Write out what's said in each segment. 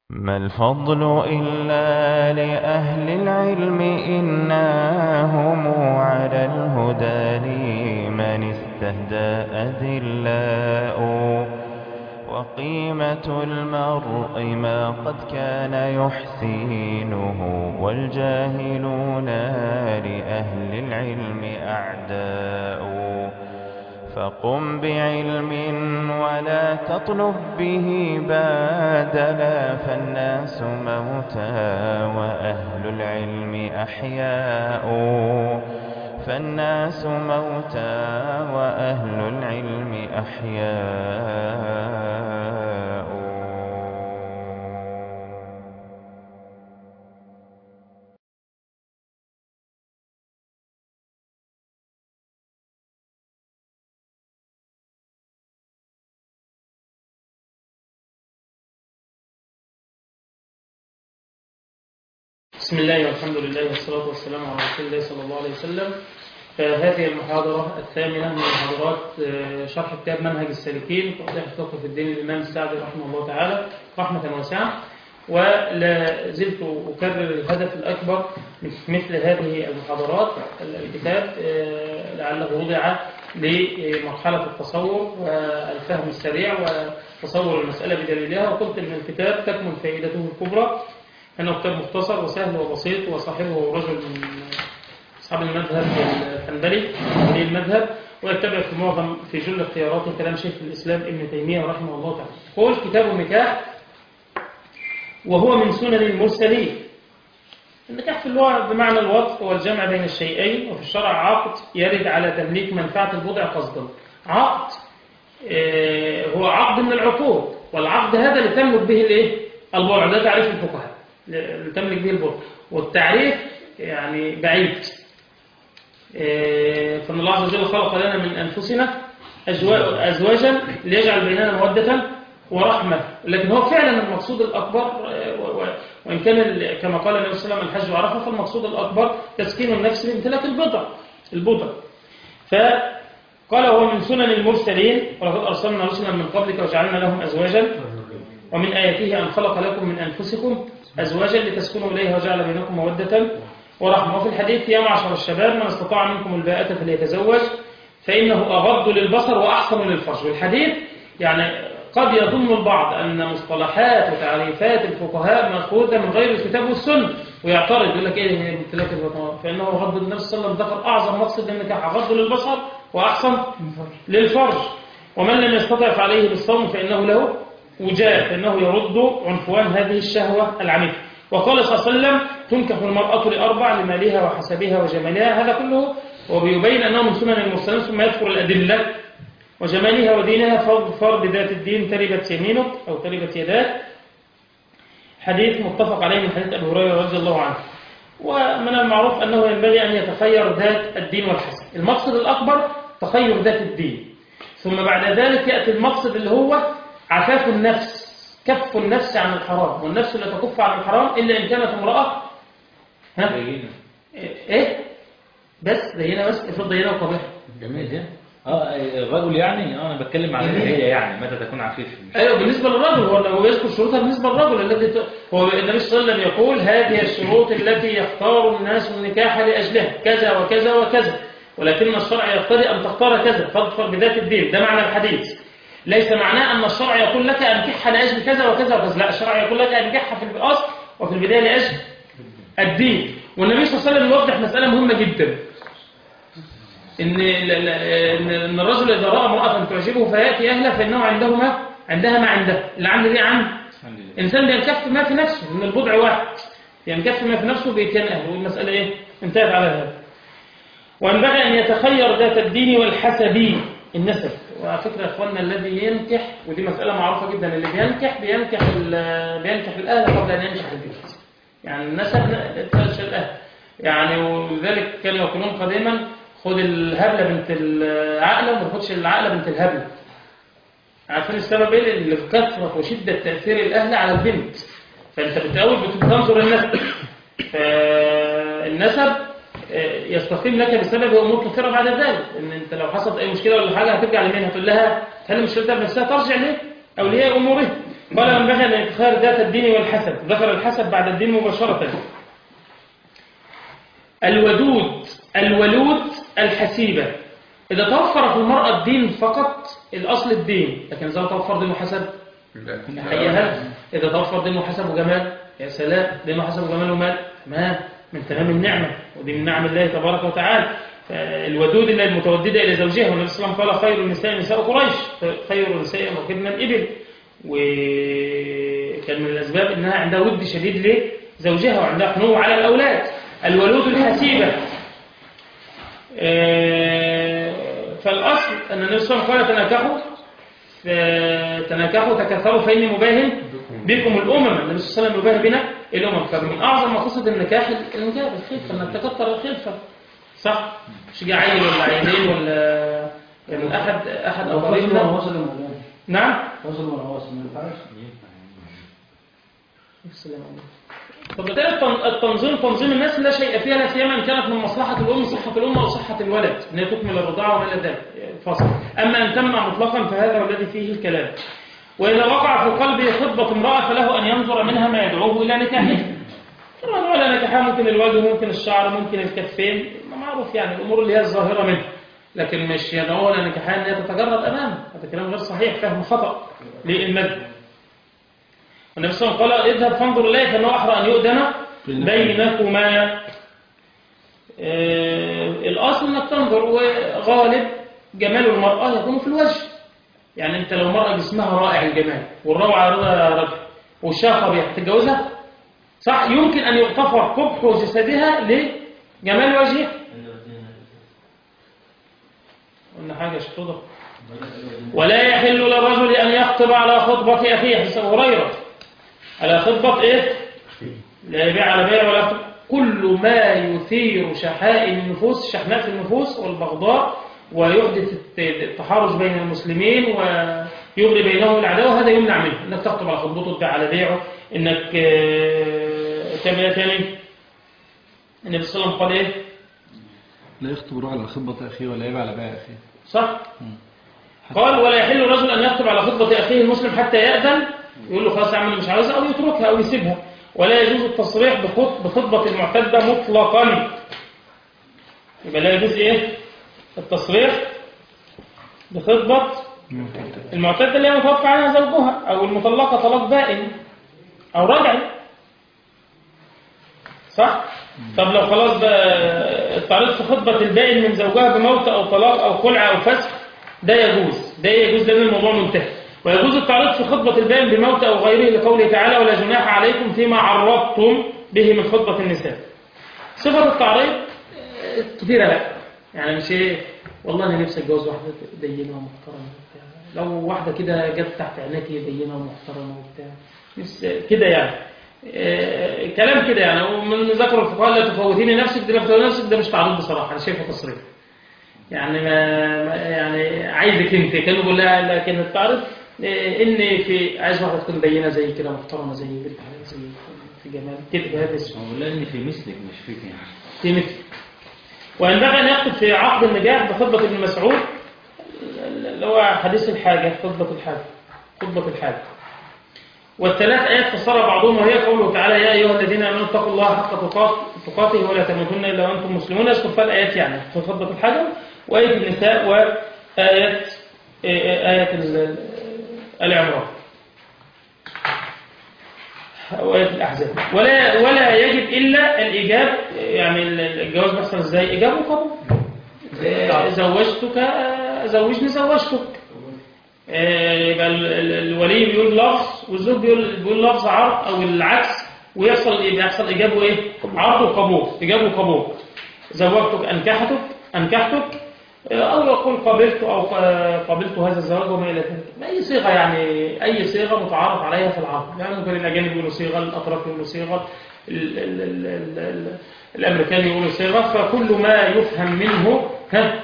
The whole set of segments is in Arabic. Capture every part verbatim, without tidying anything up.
ما الفضل إلا لأهل العلم إنهم على الهدى لمن استهدى أدلاء وقيمة المرء ما قد كان يحسينه والجاهلون لأهل العلم أعداء فقم بعلم ولا تطلب به بادلا فالناس موتى وأهل العلم أحياء فالناس موتى وأهل العلم أحياء. بسم الله والحمد لله والصلاة والسلام على رسول الله صلى الله عليه وسلم. فهذه المحاضرة الثامنة من محاضرات شرح كتاب منهج السالكين توضيح الفقه في الدين للإمام السعدي رحمه الله تعالى رحمة واسعة. ولا زلت أكرر الهدف الأكبر من مثل هذه المحاضرات. الكتاب لعله وضع لمرحلة التصور والفهم السريع وتصور المسألة بدليلها، وقلت أن الكتاب تكمن فائدته الكبرى أنه كتاب مختصر وسهل وبسيط، وصاحبه رجل من أصحاب المذهب الحنبلي ولي المذهب، ويتبع في معظم في جل اختياراته كلام شيخ الإسلام ابن تيمية رحمه الله تعالى. قول كتاب النكاح وهو من سنن المرسلين. النكاح في اللغة بمعنى الوطء والجمع بين الشيئين، وفي الشرع عقد يرد على تمليك منفعة البضع قصدا. عقد هو عقد من العقود، والعقد هذا لتملك به الايه؟ البضع. ده تعريف الفقهاء، لتملك به البضع، والتعريف يعني بعيد. فإن الله عز وجل خلق لنا من أنفسنا أزواجا ليجعل بيننا مودة ورحمة، لكن هو فعلا المقصود الأكبر، وإن كان كما قال النبي صلى الله عليه وسلم الحج عرفة، فالمقصود الأكبر تسكين النفس بامتلاك البضع البضع فقال هو من سنن المرسلين ولقد أرسلنا رسلا من قبلك وجعلنا لهم أزواجا ومن آياته أن خلق لكم من أنفسكم أزواجا لتسكنوا إليها وجعل بينكم مودة ورحمة. وفي الحديث يا معشر الشباب من استطاع منكم الباءة فليتزوج فإنه أغض للبصر وأحسن للفرج. والحديث يعني قد يظن البعض أن مصطلحات وتعريفات الفقهاء مأخوذة من غير الكتاب والسنة ويعترض يقول لك إيه هي امتلاك البطن، فإنه غض النبي صلى الله عليه وسلم ذكر أعظم مقصد للنكاح أغض للبصر وأحسن للفرج. ومن لم يستطع فعليه بالصوم فإنه له وجاء فإنه يرد عنفوان هذه الشهوة العنيفة. وقال صلى الله عليه وسلم تنكح المرأة لأربع لمالها وحسبها وجمالها. هذا كله وبيبين أنه من سنن المرسلين، ثم يذكر الأدلة وجمالها ودينها فاظفر بذات الدين تربت يمينك أو تربت يداك. حديث متفق عليه من حديث أبي هريرة رضي الله عنه. ومن المعروف أنه ينبغي أن يتخير ذات الدين والحسب. المقصد الأكبر تخير ذات الدين، ثم بعد ذلك يأتي المقصد اللي هو عفاف النفس، كف النفس عن الحرام، والنفس لا تكف عن الحرام إلا إن كانت امرأة ها إيه بس دينا بس افرض دينا وقبيحة جميل ده اه الرجل يعني اه انا بتكلم على اللي هي يعني متى تكون عفيف. ايوه بالنسبه للرجل هو هو يذكر شروطها بالنسبه للرجل الذي ت... هو النبي صلى الله عليه وسلم يقول هذه الشروط التي يختار الناس النكاح لاجلها كذا وكذا وكذا، ولكن الشرع يقتضي ان تختار كذا فاظفر بذات الدين. ده معنى الحديث. ليس معناه ان الشرع يقول لك انكحها لاجل كذا وكذا وكذا، لا، الشرع يقول لك انكحها في الاصل وفي البدايه لاجل الدين. والنبي صلى الله عليه وسلم يوضح مساله مهمه جدا، إن إن الرجل إذا رأى امرأة تعجبه فيأتي أهله فإنه عندهما عندها ما عنده، اللي عنده دي عند إنسان بينكف ما في نفسه من البضع واحد، ينكف ما في نفسه بيتين أهله، والمسألة إيه؟ انتهت على هذا. وينبغي أن يتخير ذات الدين والحسب النسب. وعلى فكرة يا إخواننا الذي ينكح، ودي مسألة معروفة جدا، اللي بينكح بينكح بينكح الأهل قبل أن ينكح البيت. يعني النسب ترش الأهل يعني، ولذلك كانوا يقولون قديما خد الهبلة بنت العقلة وما تاخدش العقلة بنت الهبلة. عارفين السبب ايه؟ اللي في كثرة وشدة تأثير الأهل على البنت، فأنت بتأول بتنظر النسب، فالنسب يستقيم لك بسبب أمور كثيرة بعد ذلك. إن أنت لو حصلت أي مشكلة ولا حاجة هترجع لمين؟ هتقول لها هل المشكلة بنفسها ترجع ليه؟ أولياء أموره. قال ينبغي أن يتخير ذات الدين والحسب. ذكر الحسب بعد الدين مباشرة. الودود الولود الحسيبة. إذا توفر في المرأة الدين فقط، الأصل الدين، لكن إذا توفر دين وحسب حيها. إذا توفر دين وحسب وجمال، يا سلام، دين وحسب وجمال ومال، تمام، من تمام النعمة، ودي من نعم الله تبارك وتعالى. الودود اللي المتوددة إلى زوجها، والنبي صلى الله عليه وسلم قال خير النساء نساء قريش، خير النساء ركبنا الإبل، وكان من الأسباب إنها عندها ود شديد لزوجها وعندها حنو على الأولاد. الولود الحسيبة. فالأصل أن النبي صلى الله عليه وسلم قال تناكحوا تناكحوا تكاثروا فإني مباهن بكم الأمم. النبي صلى الله عليه وسلم يباهي بنا الأمم. فمن أعظم مقاصد النكاح النكاح الخلفة، أن تكثر الخلفة، صح؟ مش جاي عيل ولا عيلين ولا يعني أحد أحد أقاربنا. نعم. وصل والعواصم ما ينفعش. السلام عليكم. فبالتالي التنظيم تنظيم الناس لا شيء فيها، لا سيما ان كانت من مصلحه الام صحه الام او صحه الولد، ان هي تكمل الرضاعه وما الى ذلك فصل. اما ان تمنع مطلقا فهذا هو الذي فيه الكلام. واذا وقع في قلبه خطبه امراه فله ان ينظر منها ما يدعوه الى نكاحها. طبعا ولا نكاحها ممكن الوجه، ممكن الشعر، ممكن الكفين، معروف يعني الامور اللي هي الظاهره منه، لكن مش يدعوه الى نكاحها ان هي تتجرد امامه. هذا كلام غير صحيح، فهم خطا للمد. النبي صلى الله عليه وسلم قال اذهب فانظر إليه فإنه أحرى أن يؤذن بينكما. آه الأصل أنك تنظر، وغالب جمال المرأة يكون في الوجه. يعني أنت لو مرأة جسمها رائع الجمال والروعة رضا رجل والشاقة قبيح تتجوزها، صح؟ يمكن أن يغتفر قبح جسدها لجمال وجهها. قلنا حاجة شطوطة. ولا يحل للرجل أن يخطب على خطبة أخيه، حديث أبو هريرة، على خطبة إيه؟ لا يبيع على بيع ولا يخطب. كل ما يثير شحائم النفوس، شحنات النفوس والبغضاء، ويحدث التحارش بين المسلمين ويغري بينهم العداوة، هذا يمنع منه. إنك تخطب على خطبته، تبيع على بيعه، إنك كما ثاني النبي صلى الله عليه وسلم قال إيه؟ لا يخطب الرجل على خطبة أخيه ولا يبيع على بيع أخيه، صح؟ قال ولا يحل الرجل أن يخطب على خطبة أخيه المسلم حتى يأذن، يقول له خلاص اعمل مش عاوزها، أو يتركها أو يسيبها. ولا يجوز التصريح بخطبة المعتدة مطلقا. يبقى لا يجوز إيه؟ التصريح بخطبة المعتدة اللي هي متوفى عنها زوجها، أو المطلقة طلاق بائن أو رجعي، صح؟ طب لو خلاص بقى التعريض في خطبة البائن من زوجها بموت أو طلاق أو خلع أو فسخ، ده يجوز، ده يجوز لأن الموضوع منتهي. ويجوز التعريض في خطبة البائن بموت أو غيره لقوله تعالى ولا جناح عليكم فيما عرضتم به من خطبة النساء. صفة التعريض كثيرة بقى، يعني مش ايه والله أنا نفسي أتجوز واحدة دينة ومحترمة وبتاع، لو واحدة كده جت تحت عينيكي دينة ومحترمة وبتاع كده يعني إيه كلام كده يعني. ومن ذكر الفقهاء لا تفوتيني نفسك، ده تفوتيني نفسك ده مش تعريض بصراحة، أنا شايفه تصريح يعني ما يعني عايزك انت كانوا بيقول لها، لكن التعريض ان في عايز واحده تكون بينه زي كده محترمه زي بنت حلال زي في جمال كده، هذا اسمه لان في مثلك مش فيك يعني في مثل. وينبغي ان يخطب في عقد النجاح بخطبه ابن مسعود اللي هو حديث الحاجه، خطبه الحاجه خطبه الحاجه. والثلاث ايات فسرها بعضهم، وهي قوله تعالى يا ايها الذين امنوا اتقوا الله حق تقاته ولا تموتن الا وانتم مسلمون. يذكر فيها الايات يعني في خطبه الحاجه وايه النساء وايات ايه العمران أو آية الأحزاب. ولا ولا يجب إلا الإجاب، يعني الجواز بيحصل إزاي؟ إجاب وقبول. زوجتك زوجني زوجتك. يبقى الولي بيقول لفظ والزوج بيقول بيقول لفظ عرض أو العكس، ويحصل إيه؟ بيحصل إجاب وإيه؟ عرض وقبول، إجاب وقبول. زوجتك أنكحتك أنكحتك أو يقول قبلت أو قبلت هذا الزواج وما إلى ذلك، أي صيغة يعني أي صيغة متعارف عليها في العقد. يعني ممكن الأجانب يقولوا صيغة، الأطراف يقولوا صيغة، ال ال ال ال ال الأمريكان يقولوا صيغة. فكل ما يفهم منه ها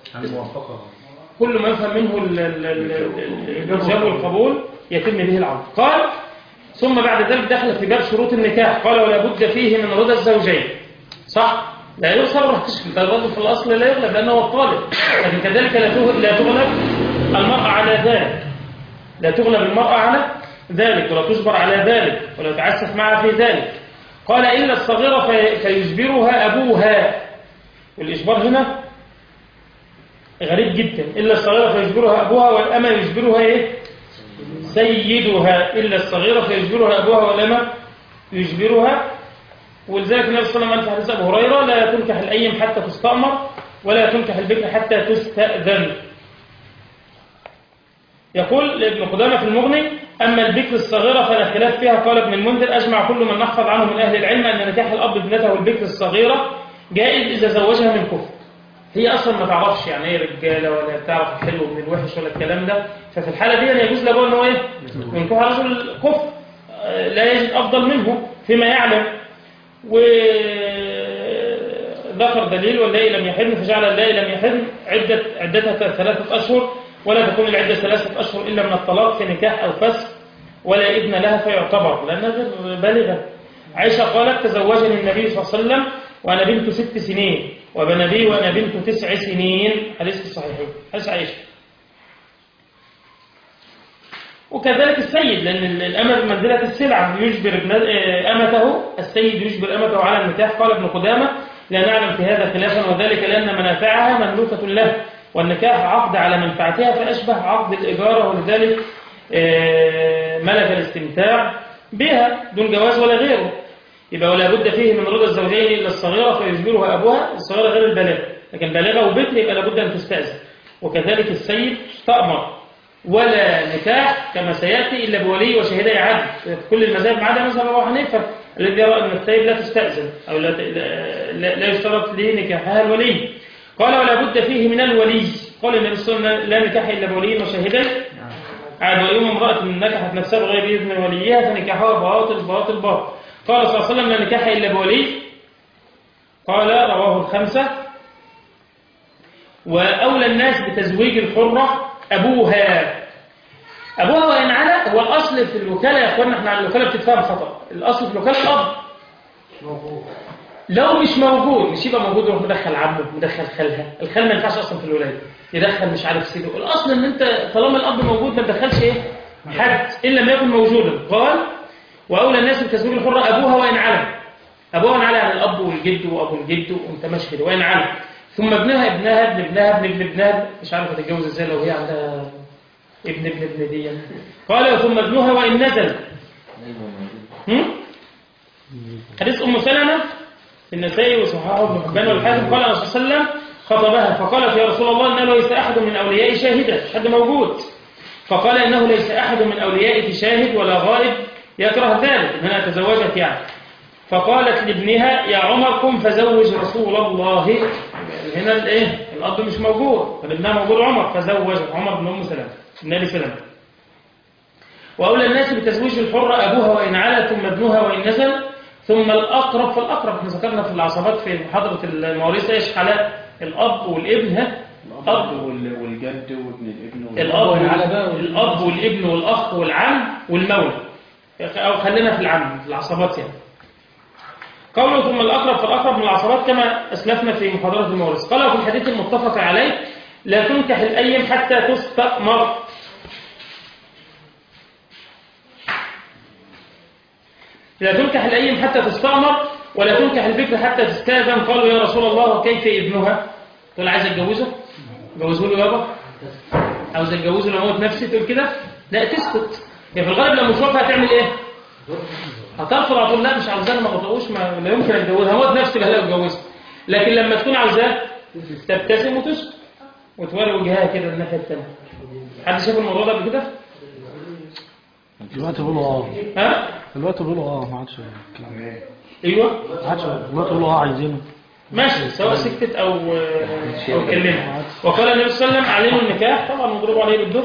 كل ما يفهم منه الإجابة والقبول يتم به العقد. قال ثم بعد ذلك دخل في باب شروط النكاح، قال ولا بد فيه من رضا الزوجين، صح؟ لا يصرح الرجل في الأصل لا يغلب لأنه هو الطالب، لكن كذلك لا تغلب المرأة على ذلك، لا تغلب المرأة على ذلك ولا تجبر على ذلك ولا يتعسف معها في ذلك. قال إلا الصغيرة في فيجبرها أبوها. والإجبار هنا غريب جدا. إلا الصغيرة فيجبرها أبوها والأمة يجبرها إيه؟ سيدها. إلا الصغيرة فيجبرها أبوها والأمة يجبرها. ولذلك النبي صلى الله عليه وسلم في حديث أبو هريرة لا تنكح الأيم حتى تستأمر ولا تنكح البكر حتى تستأذن. يقول ابن قدامة في المغني: أما البكر الصغيرة فلا خلاف فيها. قال ابن المنذر: أجمع كل من نحفظ عنه من أهل العلم أن نكاح الأب ابنته البكر الصغيرة جائز إذا زوجها من كفر. هي أصلا ما تعرفش يعني إيه رجالة ولا تعرف الحلو من الوحش ولا الكلام ده، ففي الحالة دي يجوز لابوه أنه إيه؟ ينكح رجل كفر لا يجد أفضل منه فيما يعلم. وذكر دليل: واللائي لم يحن، فجعل اللائي لم يحن عدة عدتها ثلاثة أشهر ولا تكون العدة ثلاثة أشهر إلا من الطلاق في نكاح أو فسخ ولا ابن لها فيعتبر لأنها غير بالغة. عائشة قالت: تزوجني النبي صلى الله عليه وسلم وأنا بنت ست سنين وبنى بي وأنا بنت تسع سنين. حديث الصحيحين، حديث عائشة. وكذلك السيد، لأن الأمة بمنزلة السلعة، يجبر أمته السيد يجبر أمته على النكاح. قال ابن قدامة: لا نعلم في هذا خلافا، وذلك لأن منافعها مملوكة له والنكاح عقد على منفعتها فأشبه عقد الإجارة، ولذلك ملك الاستمتاع بها دون جواز ولا غيره. يبقى ولا بد فيه من رضا الزوجين إلا الصغيرة فيجبرها أبوها. الصغيرة غير البالغة، لكن بالغة وبكر يبقى لابد أن تستأذن. وكذلك السيد تأمر ولا نكاح كما سيأتي إلا بولي وشهداء عدل في كل المذاهب ما عدا مذهب أبو حنيفة الذي يرى أن السيد لا تستأذن أو لا, لا, لا يشترط لنكاحها الولي. قال: ولا بد فيه من الولي. قال النبي صلى الله عليه وسلم: لا نكاح إلا بولي وشهداء عاد. ويوم امرأة نكحت نفسها بغير إذن وليها فنكاحها باطل باطل باطل. قال صلى الله عليه وسلم: لا نكاح إلا بولي. قال: رواه الخمسة. وأولى الناس بتزويج الحرة أبوها. أبوها وإن على، هو الأصل في الوكالة يا أخوانا، احنا عن الوكالة بتتفهم خطأ. الأصل في الوكالة الأب. لو مش موجود مش يبقى موجود يروح مدخل عمه مدخل خالها. الخال ما ينفعش أصلا في الولاية يدخل مش عارف سيده. الأصل إن أنت طالما الأب موجود ما تدخلش إيه حد إلا لم يكن موجودا. قال: وأولى الناس بتزويج الحرة أبوها وإن علم. أبوها وإن علم يعني الأب والجد وأبو الجد وأنت ماشي كده وإن علم. ثم ابنها ابنها ابن ابنها ابن ابن ابنها مش عارفة تتجوز ازاي لو هي عندها ابن ابن ابن دي. قال: ثم ابنها وإن نزل. حديث أم سلمة في النسائي وصححه ابن حبان والحاكم. قال الرسول صلى الله عليه وسلم خطبها فقالت: يا رسول الله إنه ليس أحد من أوليائي شاهدا، حد موجود. فقال: إنه ليس أحد من أوليائك شاهد ولا غائب يكره ذلك، إنها تزوجت يعني. فقالت لابنها: يا عمر قم فزوج رسول الله. هنا الايه الاب مش موجود فابنها موجود عمر، فزوج عمر بن ام سلمة بن ابي سلمة. واولى الناس بتزويج الحرة ابوها وان على، ثم ابنها وان نزل، ثم الاقرب فالاقرب. احنا ذكرنا في العصبات في محاضرة المواريث ايش حالات الاب والابن. ها الاب والجد وابن الابن الاب الاب والابن والاخ والعم والمولى، او خلينا في العم في العصبات يعني. قوله ثم الأقرب فالأقرب من العصبات كما أسلفنا في محاضرة المواريث. قال في الحديث المتفق عليه: لا تنكح الأيم حتى تستأمر. لا تنكح الأيم حتى تستأمر ولا تنكح البكر حتى تستأذن. قالوا: يا رسول الله وكيف ابنها؟ تقول: عايز أتجوزه؟ جوزه له يابا. عاوز أتجوزه لو موت نفسي تقول كده؟ لا تسكت. يعني في الغالب لما مشوفها هتعمل إيه؟ هترفض على طول. لا مش عاوزاه ما بطقوش ما لا يمكن اتجوزها، هموت نفسي لا اتجوزها. لكن لما تكون عاوزاه تبتسم وتسكت وتوري وجهها كده الناحيه الثانيه. حد شاف الموضوع ده قبل كده؟ دلوقتي بيقولوا اه ها دلوقتي بيقولوا اه ما عادش ايوه ما عادش دلوقتي بيقولوا اه عايزينه ماشي سواء سكتت او او اتكلمت. وقال النبي صلى الله عليه وسلم: علموا النكاح. طبعا مضروب عليه بالدف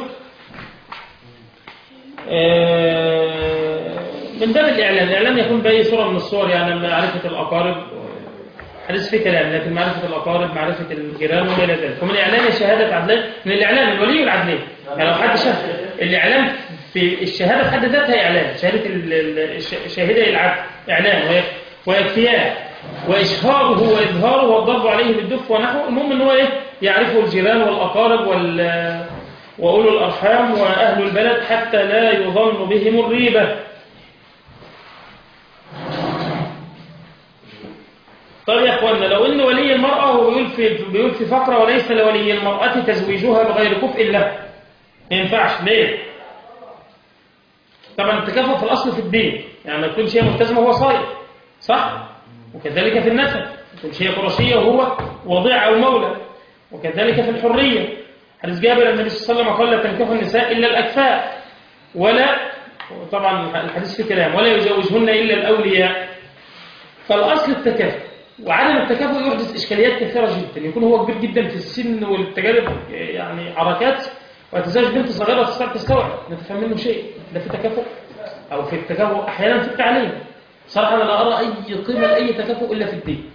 من باب الإعلان. الإعلان يكون بأي صورة من الصور، يعني معرفة الأقارب حديث فيه كلام، لكن معرفة الأقارب معرفة الجيران وما إلى ذلك. ومن الإعلان شهادة عدلين، من الإعلان الولي والعدلين. يعني لو حد شاف الإعلان في الشهادة في حد ذاتها إعلان، شهادة الشاهدة العدل إعلان ويكفيان، وإشهاره وإظهاره والضرب عليه بالدف ونحوه. المهم إن هو إيه يعرفه الجيران والأقارب وال وأولو الأرحام وأهل البلد حتى لا يظن بهم الريبة. طيب يا أخوانا، لو إن ولي المرأة هو بيقول في, بيقول في فقرة وليس لولي المرأة تزويجها بغير كفء له، ما ينفعش. ليه؟ طبعا التكافؤ في الأصل في الدين، يعني ما تكونش هي ملتزمة وهو صايم، صح؟ وكذلك في النسب، ما تكونش هي قرشية وهو وضيع أو مولى، وكذلك في الحرية. حديث جابر النبي صلى الله عليه وسلم قال لا تنكحوا النساء إلا الأكفاء، ولا طبعا الحديث في كلام ولا يزوجهن إلا الأولياء. فالأصل التكافؤ، وعدم التكافؤ يحدث إشكاليات كثيرة جدا. يكون هو كبير جدا في السن والتجارب يعني حركات، وتزوج بنت صغيرة تستطيع تستوعب لا تفهم منه شيء. ده في تكافؤ؟ أو في التكافؤ أحيانا في التعليم. صراحة أنا لا أرى أي قيمة لأي تكافؤ إلا في الدين،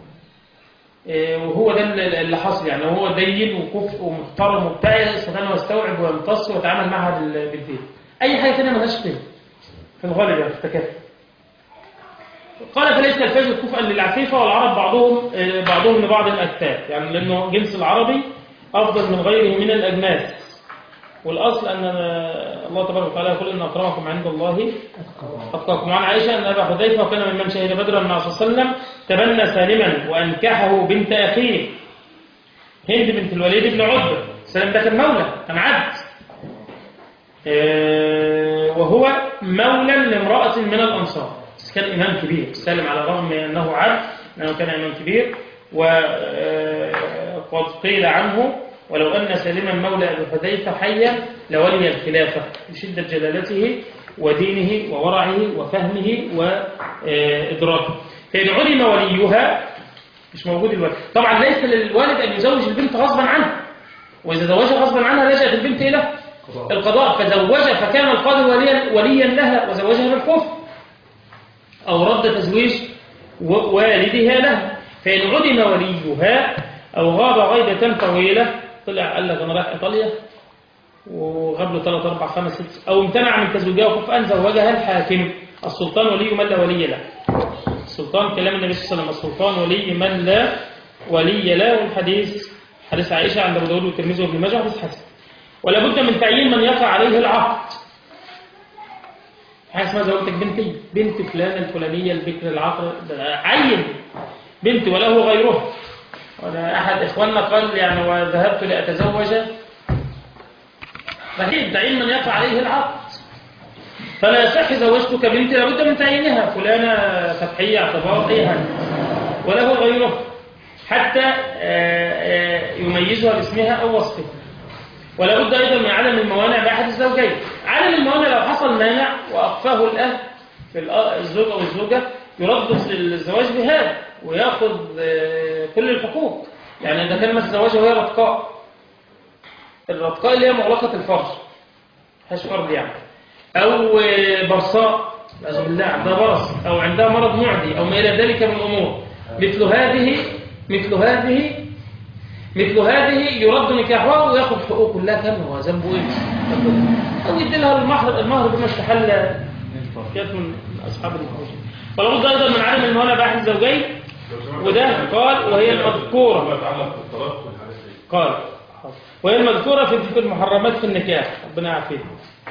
وهو ده اللي حصل. يعني هو دين وكفء ومحترم وبتاع، يستطيع أنه يستوعب ويمتص ويتعامل معها بالدين. أي حاجة ثانية ملهاش قيمة في الغالب يعني في التكافؤ. قال فليس الفجر كفءا للعفيفة، والعرب بعضهم بعضهم لبعض الأكتاف، يعني لأنه جنس العربي أفضل من غيره من الأجناس. والأصل أن الله تبارك وتعالى يقول إن أكرمكم عند الله أتقاكم. وعن عائشة أن أبا حذيفة وكان ممن شهد بدرا مع صلى الله عليه وسلم تبنى سالما وأنكحه بنت أخيه هند بنت الوليد بن عتبة. سالم ده كان مولى، كان عبد، وهو مولى لامرأة من الأنصار، بس كان إمام كبير. سالم على الرغم من أنه عبد أنه كان إمام كبير. وقد قيل عنه ولو أن سالما مولى أبي حذيفة حيا لولي الخلافة بشدة جلالته ودينه وورعه وفهمه وإدراكه. فإن علم وليها مش موجود الولد. طبعا ليس للوالد أن يزوج البنت غصبا عنه، وإذا زوجها غصبا عنها لجأت البنت إلى القضاء، فزوجها فكان القاضي وليا, وليا لها وزوجها بالكفر، أو رد تزويج والدها لها. فإن علم وليها أو غاب غيبة طويلة، طلع قال لك أنا رايح إيطاليا وغاب له ثلاث أربع خمس ست، أو امتنع من تزويجها وكفءا، زوجها الحاكم. السلطان ولي من لا ولي له. السلطان كلام النبي صلى الله عليه وسلم، السلطان ولي من لا ولي له. والحديث حديث عائشة عند أبو داود والترمذي وابن ماجه حديث حسن. ولا بد من تعيين من يقع عليه العقد. حاجة اسمها زوجتك بنتي، بنت فلانة الفلانية البكر العقر، عين بنت وله غيرها. ولا أحد إخواننا قال يعني وذهبت لأتزوج، فهي تعيين من يقع عليه العقد. فلا يصح زوجتك بنتي، لابد من تعيينها فلانة فتحية اعتبار أي حاجة وله غيرها، حتى يميزها باسمها أو وصفها. ولا بد أيضا من عدم الموانع بأحد الزوجين. عدم الموانع لو حصل مانع وأخفاه الأهل في الزوج أو الزوجة يرد للزواج بهذا ويأخذ كل الحقوق. يعني إذا كان مثل زواجه وهي رتقاء، الرتقاء اللي هي مغلقة الفرج، هاش فرد يعني، أو برصاء أعوذ بالله عندها برص، أو عندها مرض معدي، أو ما إلى ذلك من الأمور، مثل هذه مثل هذه مثل هذه يرد نكاحها ويأخذ حقوق كلها كاملة. وذنبه إيه؟ أو يدي لها المهر المهر بما استحل كانت من أصحاب الفرج. فلا بد أيضا من عدم الموانع بأحد الزوجين. وده قال وهي المذكورة قال وهي المذكورة في المحرمات في النكاح. ربنا يعافيك.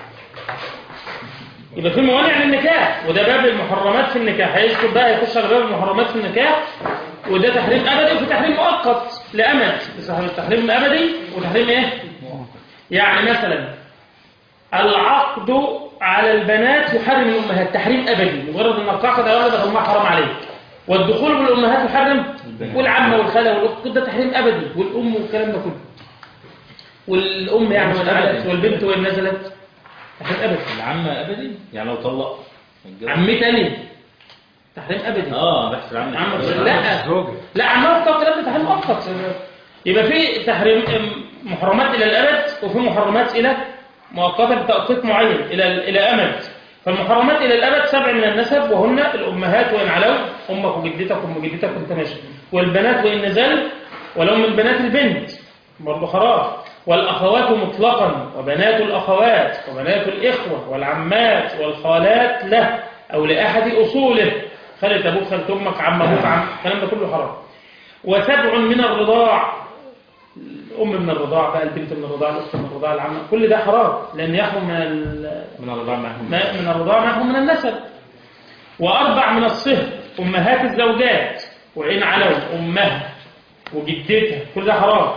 يبقى في موانع للنكاح، وده باب المحرمات في النكاح. هيذكر بقى يخش على باب المحرمات في النكاح، وده تحريم أبدي وفي تحريم مؤقت لأمد. بس تحريم أبدي وتحريم إيه؟ يعني مثلا العقد على البنات يحرم الأمهات تحريم أبدي، مجرد أن العقد على الولد فما حرام عليك. والدخول بالأمهات يحرم، والعمة والخالة والأخت ده تحريم أبدي، والأم والكلام ده كله. والأم يعني والأبد والبنت وإن نزلت تحريم أبدي. العمة أبدي يعني لو طلق عمتها ليه؟ تحريم أبدي. اه بحث عن عمة لا لا عمها في الكلام ده تحريم مؤقت. يبقى في تحريم محرمات إلى الأبد، وفي محرمات إلى مؤقتة بتوقيت معين إلى إلى أمد. فالمحرمات إلى الأبد سبع من النسب، وهن الأمهات وإن علوا، أمك وجدتك وأم جدتك وأنت ماشي، والبنات وإن نزل، ولو من بنات البنت برضه خلاص، والأخوات مطلقا، وبنات الأخوات، وبنات الإخوة، والعمات والخالات له أو لأحد أصوله، خالة أبوك، خالة أمك، عم أبوك، عم، الكلام ده كله حرام. وسبع من الرضاع الأم من الرضاع بقى، البنت من الرضاع، الأخت من الرضاع، العمة، كل ده حرام لأن يحرم من ال... من الرضاع معهم من الرضاع معهم من النسب. وأربع من الصهر أمهات الزوجات وإن علوا أمها وجدتها كل ده حرام.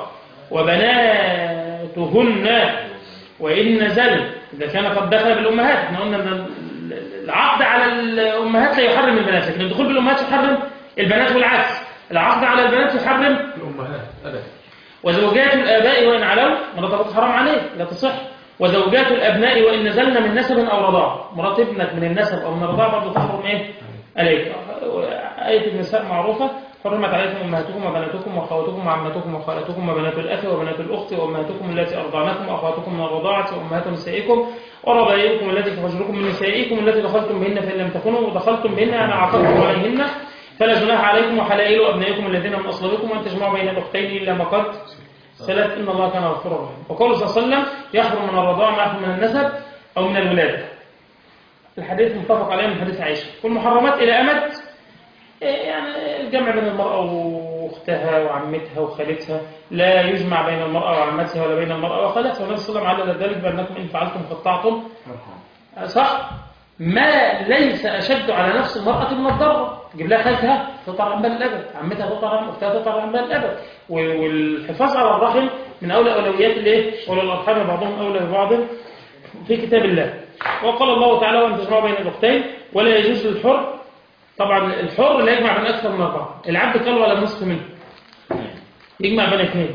وبناتهن وإن نزلوا إذا كان قد دخل بالأمهات. احنا قلنا أن العقد على الأمهات لا يحرم البنات، لكن الدخول بالأمهات يحرم البنات، والعكس العقد على البنات يحرم الأمهات أبدا. وزوجات الآباء وإن علوا مرات حرام عليه لا تصح. وزوجات الأبناء وإن نزلن من نسب أو رضاع، مرات ابنك من النسب أو من الرضاع برضه تحرم إيه عليك. آية النساء معروفة: حرمت عليكم أمهاتكم وبناتكم وأخواتكم وعماتكم وخالاتكم وبنات الأخ وبنات الأخت وأمهاتكم التي أرضعنكم وأخواتكم من الرضاعة وأمهات نسائكم وربائبكم التي في حجوركم من نسائكم التي دخلتم بهن فإن لم تكونوا دخلتم بهن أنا عاقبتم عليهن فلا جناح عليكم وحلائل أبنائكم الذين من أصلابكم وأن تجمعوا بين الأختين إلا ما قد سلف إن الله كان غفورا رحيما. وقوله صلى الله عليه وسلم: يحرم من الرضاعة معكم من النسب أو من الولادة. الحديث متفق عليه من حديث عائشة. والمحرمات إلى أمد يعني الجمع بين المرأة وأختها وعمتها وخالتها، لا يجمع بين المرأة وعمتها ولا بين المرأة وخالتها. والنبي صلى الله عليه وسلم علل ذلك بأنكم إن فعلتم قطعتم صح ما ليس أشد على نفس المرأة من الضرر. تجيب لها خالتها تطلع عن بال الأبد، عمتها تطلع عن أختها تطلع عن بال الأبد. والحفاظ على الرحم من أولى أولويات الإيه؟ أولى الأرحام بعضهم أولى ببعض في كتاب الله. وقال الله تعالى: وأن تجمعوا بين الأختين. ولا يجوز للحر، طبعا الحر لا يجمع بين أكثر من أربعة. العبد قال ولا نصف منه، يجمع بين اثنين.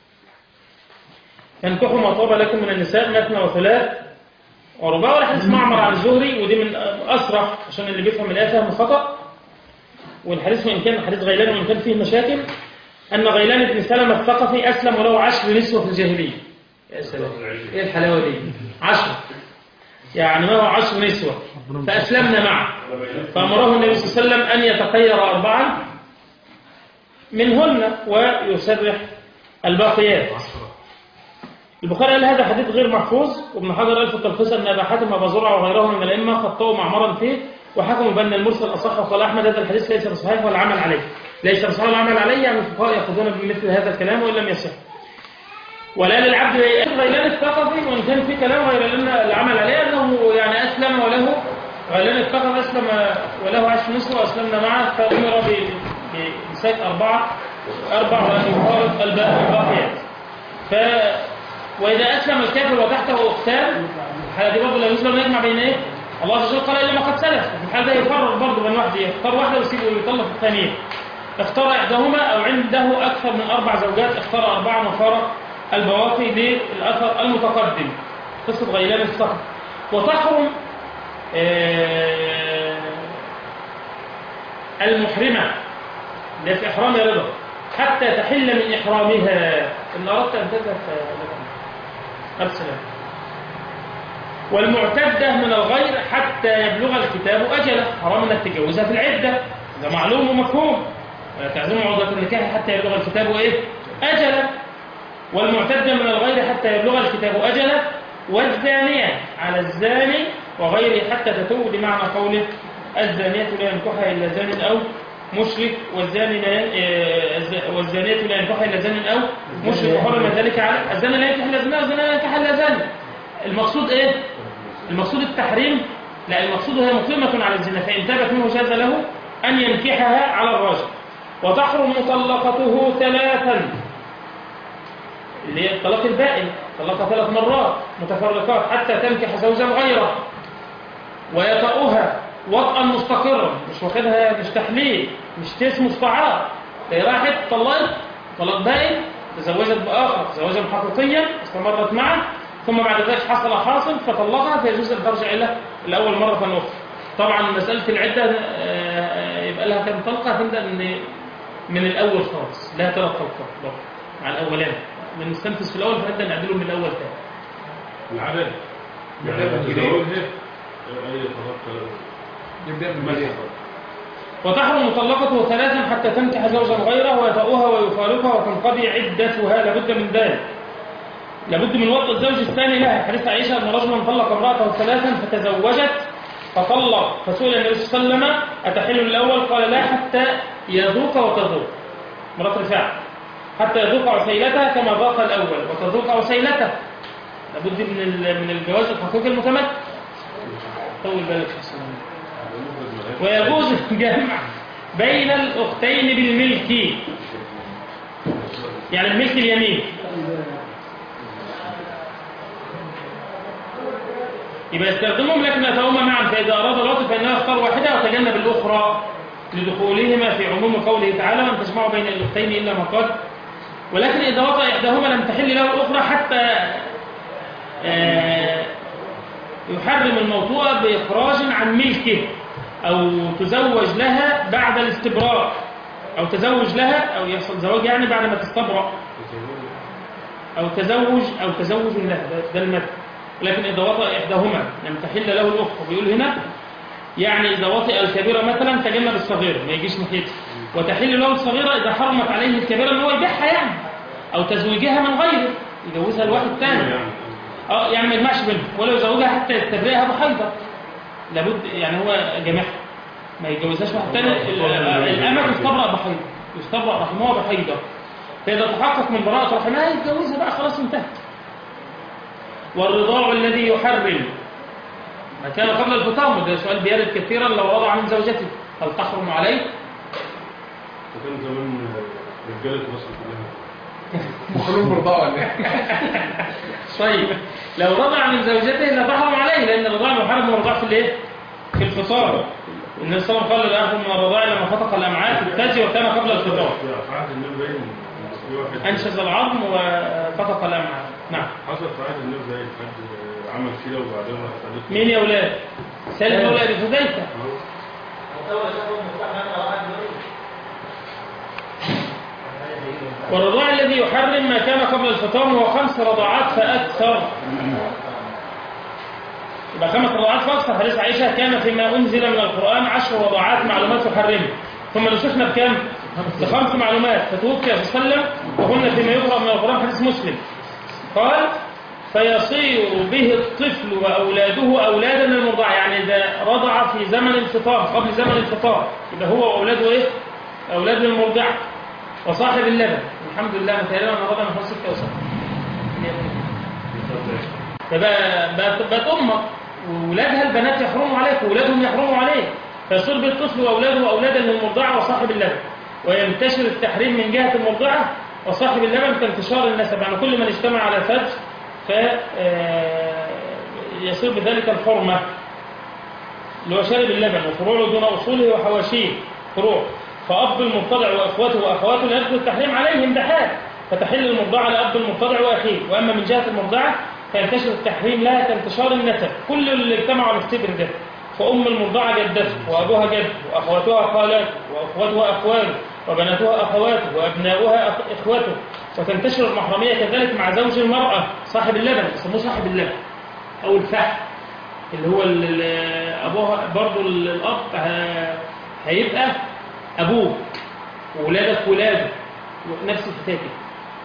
فانكحوا ما طاب لكم من النساء مثنى وثلاث ورباع. ولا حديث معمر عن الزهري، ودي من أسرع عشان اللي بيفهم الآية فهم خطأ. والحديث وإن كان حديث غيلان وإن كان فيه مشاكل، أن غيلان بن سلمة الثقفي أسلم وله عشر نسوة في الجاهلية. يا سلام، إيه الحلاوة دي؟ عشر، يعني ما هو عشر نسوة فأسلمنا معه. فأمره النبي صلى الله عليه وسلم أن يتخير أربعا منهن ويسرح الباقيات. البخاري قال هذا حديث غير محفوظ. وابن حجر قال في التلخيص أن أبا حاتم وأبا زرعة وغيرهم من الأئمة خطأوا معمرا فيه وحكموا بأن المرسل أصح. وقال أحمد هذا الحديث ليس بصحيح ولا عمل عليه. ليس بصحيح ولا عمل عليه يعني الفقهاء يأخذون بمثل هذا الكلام وإن لم يصح. ولا للعبد غيلان الثقفي وإن كان في كلام غير العمل عليه أنه يعني أسلم وله غيلان الثقفي أسلم وله عشر نسوة وأسلمنا معه. فأمر بمساك أربعة أربع وأن يفارق الباقيات. ف وإذا أسلم الكافر وتحته أختان الحالة دي برضه لا يجوز له يجمع بين إيه؟ الله عز وجل قال إلا ما قد سلف. في الحالة ده يفرق برضه بين واحدة، يختار واحدة ويسيبه ويطلق الثانية. اختار إحداهما أو عنده أكثر من أربع زوجات اختار أربعة وفارق البواقي للأثر المتقدم قصة غيلان الثقفي. وتحرم آه المحرمة اللي في إحرام رضا حتى تحل من إحرامها إن أردت أن تذهب السلام. والمعتدة من الغير حتى يبلغ الكتاب أجله، حرام أنك تتجوزها في العدة، ده معلوم ومفهوم. ولا تعزموا عقدة النكاح حتى يبلغ الكتاب إيه؟ أجله. والمعتدة من الغير حتى يبلغ الكتاب أجله. والزانية على الزاني وغيره حتى تتوب، بمعنى قوله: الزانية لا ينكحها إلا زان أو مشرك والزاني لا والزانية لا ينكحها إلا زان أو مشرك وحرم ذلك على الزاني لا ينكح إلا زان والزانية لا ينكح إلا زان. المقصود إيه؟ المقصود التحريم؟ لا، المقصود هي مقيمة على الزنا، فإن تابت منه جاز له أن ينكحها على الراجل. وتحرم مطلقته ثلاثا، اللي هي الطلاق البائن، طلقها ثلاث مرات متفرقات حتى تنكح زوجا غيره ويطأها وطئا مستقرا، مش واخدها مش تحليل مش تيس مستعار. هي راحت طلقت طلاق بائن، تزوجت بآخر زواجا حقيقيا استمرت معه، ثم بعد ذلك حصل حاصل فطلقها، فيجوز أن ترجع إلى الأول مرة أخرى. طبعا مسألة العدة يبقى لها كم طلقة، هتبدأ من من الأول خالص، لها ثلاث طلقات مع الأولان، من نستنفذ في الأول فنبدأ نعدله من الأول تاني. العدد وتحرم مطلقته ثلاثا حتى تنكح زوجا غيره ويطأها ويفارقها وتنقضي عدتها، لابد من ذلك، لابد من وطء الزوج الثاني لها. حديث عائشة أن رجلا طلق امرأته ثلاثا فتزوجت فطلق، فسئل النبي صلى الله عليه وسلم: أتحل الأول؟ قال: لا حتى يذوق وتذوق. مرات رفاعة حتى يذوق عسيلتها كما ذاق الأول وتذوق عسيلته. لابد من من الجواز الحقيقي المتمكن. طول بالك في السلام. ويجوز الجمع بين الأختين بالملك، يعني الملك اليمين، يبقى يستخدمهم لكن يتهما معا، فإذا أراد الوصف فإنه يختار واحدة وتجنب الأخرى لدخولهما في عموم قوله تعالى وأن تجمعوا بين الأختين إلا ما قد. ولكن إذا وطأ إحداهما لم تحل له الأخرى حتى يحرم الموطوءة بإخراج عن ملكه، أو تزوج لها بعد الاستبراء، أو تزوج لها أو يحصل زواج يعني بعد ما تستبرأ، أو تزوج أو تزوج لها، ده المثل. لكن إذا وطأ إحداهما لم تحل له الأخرى، بيقول هنا يعني إذا وطئ الكبيرة مثلا تجنب الصغيرة ما يجيش ناحيتها، وتحل له الصغيرة إذا حرمت عليه الكبيرة إن هو يبيعها يعني، أو تزويجها من غيره يجوزها لواحد ثاني، اه يعني ما يجمعش بينهم، ولو يزوجها حتى يستبرئها بحيضة لابد يعني هو جماعها ما يتجوزهاش واحد ثاني. الأمة تستبرأ بحيضة، يستبرأ رحمها بحيضة، فإذا تحقق من براءة رحمها يتجوزها بقى خلاص انتهت. والرضاع الذي يحرم ما كان قبل الفطام، ده سؤال بيرد كثيرا، لو رضع من زوجته هل تحرم عليه؟ وكان زمان رجالة مصر كلها كلهم برضاء ولا ايه؟ طيب لو رضع من زوجته لا تحرم عليه، لأن الرضاع محرم والرضاع في الايه؟ في الفطام. النبي صلى الله عليه وسلم قال لا يحرم من الرضاع لما فتق الأمعاء في الثدي وكان قبل الفطام. أنشز العظم وفتق الأمعاء. نعم. حصل في عهد النبي زي حد عمل كده وبعدين راح خدته. مين يا أولاد؟ سالم مولى أبي حذيفة. والرضاع الذي يحرم ما كان قبل الفطام هو خمس رضاعات فأكثر. يبقى خمس رضاعات فأكثر. حديث عائشة كان فيما أنزل من القرآن عشر رضاعات معلومات تحرمه، ثم نسخنا بكم؟ بخمس معلومات، فتوفي صلى الله عليه وسلم وقلنا فيما يقرأ من القرآن حديث مسلم قال فيصير به الطفل وأولاده أولادا للمرضع، يعني إذا رضع في زمن الفطام قبل زمن الفطام يبقى هو وأولاده إيه؟ أولاد المرضع وصاحب اللبن. الحمد لله متهيألي أنا رضع من خمس ستة وسبعة، فبقى بقت أمة وولادها البنات يحرموا عليك وولادهم يحرموا عليك، فيصير به الطفل وأولاده أولادا للمرضع وصاحب اللبن، وينتشر التحريم من جهة المرضعة وصاحب اللبن كانتشار النسب، يعني كل من اجتمع على فرج فيصير بذلك الحرمة اللي هو شارب اللبن وفروعه دون أصوله وحواشيه فروع، فأب المرتضع وأخواته وأخواته لا يدخل التحريم عليهم ده حال، فتحل المرضعة لأب المرتضع وأخيه. وأما من جهة المرضعة فينتشر التحريم لها كانتشار النسب، كل اللي اجتمعوا على الصدر ده، فأم المرضعة جدته وأبوها جد وأخواتها خالاته وأخواتها أخواله وبناتها أخواته وأبناؤها إخواته، وتنتشر المحرمية كذلك مع زوج المرأة صاحب اللبن، يسموه صاحب اللبن أو الفحم، اللي هو أبوها برضو الأب هيبقى أبوه وولادك ولاده نفس الحكاية كده.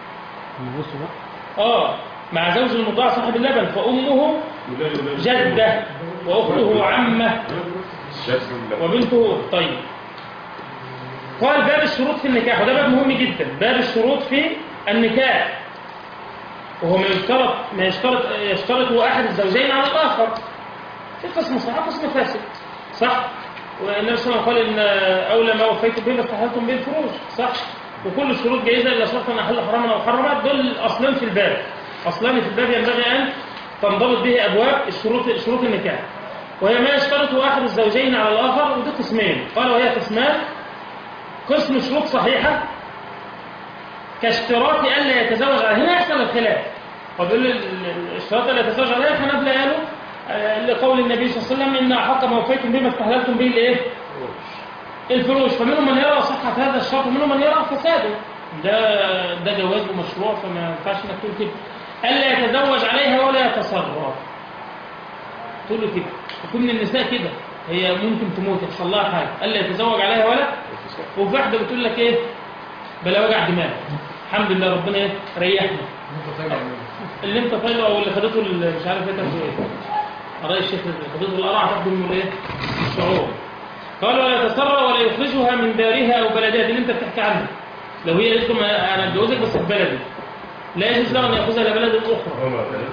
آه مع زوج المرضعة صاحب اللبن، فأمه جدة وأخته عمة وبنته. طيب قال باب الشروط في النكاح، وده باب مهم جدا، باب الشروط في النكاح، وهو ما يشترط ما يشترط يشترطه أحد الزوجين على الآخر، في قسم صحيح قسم فاسد، صح؟ والنبي صلى الله عليه وسلم قال إن أولى ما وفيتم به ما استحللتم به الفروج، صح؟ وكل الشروط جائزة إلا شرط أن أحل حراما أو حرمات، دول أصلين في الباب، أصلان في الباب ينبغي أن تنضبط به أبواب الشروط شروط النكاح، وهي ما يشترطه أحد الزوجين على الآخر، وده قسمين، قال وهي قسمان: قسم شروط صحيحة كاشتراط ألا يتزوج عليها، هنا يحصل الخلاف، وبيقول الاشتراط ألا يتزوج عليها الحنابلة قالوا لقول النبي صلى الله عليه وسلم إن أحق ما وفيتم به ما استحللتم به الإيه؟ الفروج، فمنهم من يرى صحة هذا الشرط ومنهم من يرى فساده، ده ده جواز ومشروع، فما ينفعش انك تقول كده ألا يتزوج عليها ولا يتصرف، تقول له كده، وكل النساء كده هي ممكن تموت يحصل لها حاجه ألا يتزوج عليها ولا، وفي واحده بتقول لك ايه بلا وجع دماغ، الحمد لله ربنا ايه ريحنا، اللي انت طايله او اللي خدته مش عارف ايه تاخده ايه، قراء الشيخ خدته القرعه تاخده من الايه الشعور، قال ولا يتسرى ولا يخرجها من دارها او بلدها، دي اللي انت بتحكي عنها، لو هي قالت له انا اتجوزك بس في بلدي، لا يجوز له ان ياخذها الى بلد اخرى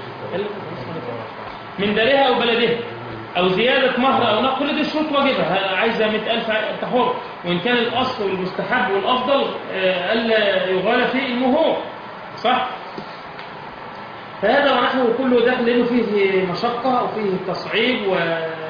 من دارها او بلدها، او زياده مهر او نقل، دي شروط واجبه. عايزه مئة ألف انت حر، وان كان الاصل والمستحب والافضل الا يغالى في المهور، صح؟ فهذا ونحوه كله داخل لانه فيه مشقه وفيه تصعيب و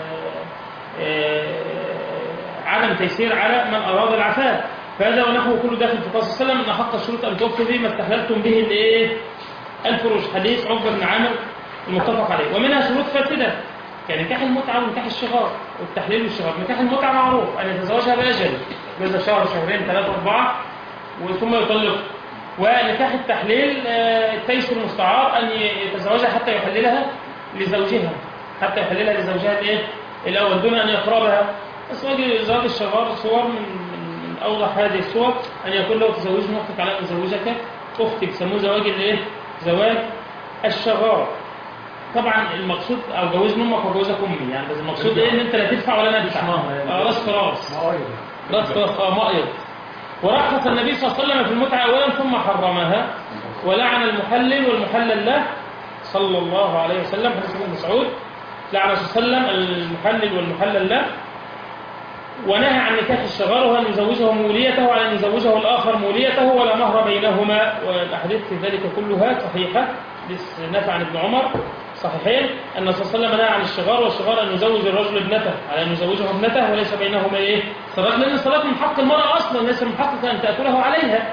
عدم تيسير على من اراد العفاف. فهذا ونحوه كله داخل في قول صلى الله عليه وسلم ان حق الشروط ان توفوا به ما استحللتم به الايه؟ الفروج، حديث عقبه بن عامر المتفق عليه. ومنها شروط فاسده كنكاح المتعه ونكاح الشغار والتحليل والشغار. نكاح المتعه معروف ان يتزوجها باجل، جوزها شهر شهرين ثلاثه اربعه وثم يطلق. ونكاح التحليل التيس المستعار ان يتزوجها حتى يحللها لزوجها، حتى يحللها لزوجها الايه؟ الاول دون ان يقربها. زواج الشغار صور من من اوضح هذه الصور، ان يكون له تزوجني اختك على ان ازوجك اختك، بيسموه زواج الايه؟ زواج الشغار. طبعا المقصود او جوزني امك وجوزك امي يعني، بس المقصود ايه؟ ان انت لا تدفع ولا انا ادفع، راس في راس، راس في راس مقيض. ورخص النبي صلى الله عليه وسلم في المتعه اولا ثم حرمها، ولعن المحلل والمحلل له صلى الله عليه وسلم. حديث ابن مسعود لعن صلى الله عليه وسلم المحلل والمحلل له، ونهى عن نكاح الشغار وأن يزوجه موليته وعلى أن يزوجه الآخر موليته ولا مهر بينهما. والأحاديث في ذلك كلها صحيحة. نفع عن ابن عمر صحيحين أن النبي صلى الله عليه وسلم نهى عن الشغار، والشغار أن يزوج الرجل ابنته على أن يزوجه ابنته وليس بينهما إيه؟ صلاة، لأن الصلاة من حق المرأة أصلا، ليس من حقك أن تأكله عليها.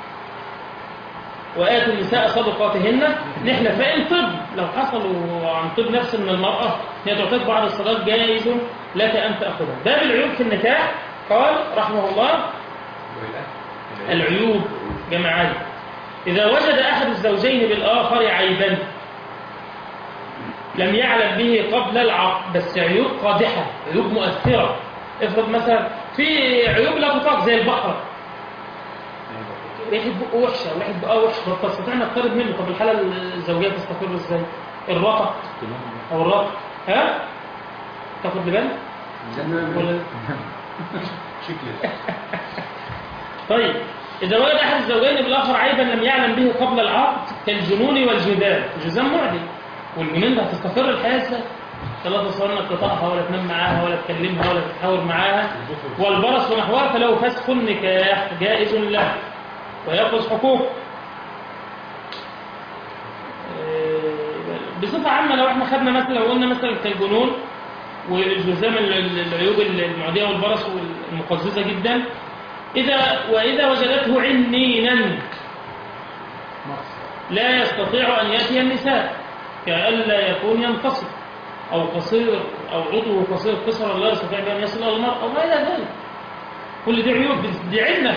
وآتوا النساء صدقاتهن نحلة. فإن طب لو حصلوا عن طب نفس من المرأة هي تعطيك بعض الصدقات جائز لك أن تأخذها. باب العيوب في النكاح قال رحمه الله العيوب جمع عيب. إذا وجد أحد الزوجين بالآخر عيبا لم يعلم به قبل العقد، بس عيوب قادحة، عيوب مؤثرة. افرض مثلا في عيوب لا تطاق زي البقرة، ريحة بقه وحشة وريحة بقه وحشة، تستطيع انك تقترب منه. طب الحالة الزوجية تستقر ازاي؟ الرقة او الرقة، ها؟ تاخد بالك؟ ولا طيب إذا وجد أحد الزوجين بالآخر عيبا لم يعلم به قبل العقد كالجنون والجذام. الجذام معدي، والجنون ده هتستقر الحياة ازاي؟ لا تصور انك تطأها ولا تنام معاها ولا تكلمها ولا تتحاور معاها. والبرص ونحوها فله فسخ النكاح جائز له ويأخذ حقوق. بصفة عامة لو احنا خدنا مثلا، لو قلنا مثلا كالجنون والجذام العيوب المعدية والبرص والمقززة جدا، إذا وإذا وجدته عنينا لا يستطيع أن يأتي النساء كألا يكون ينتصر، أو قصير أو عضوه قصير قصر لا يستطيع أن يصل إلى المرء أو ما إلى ذلك. كل دي عيوب دي علة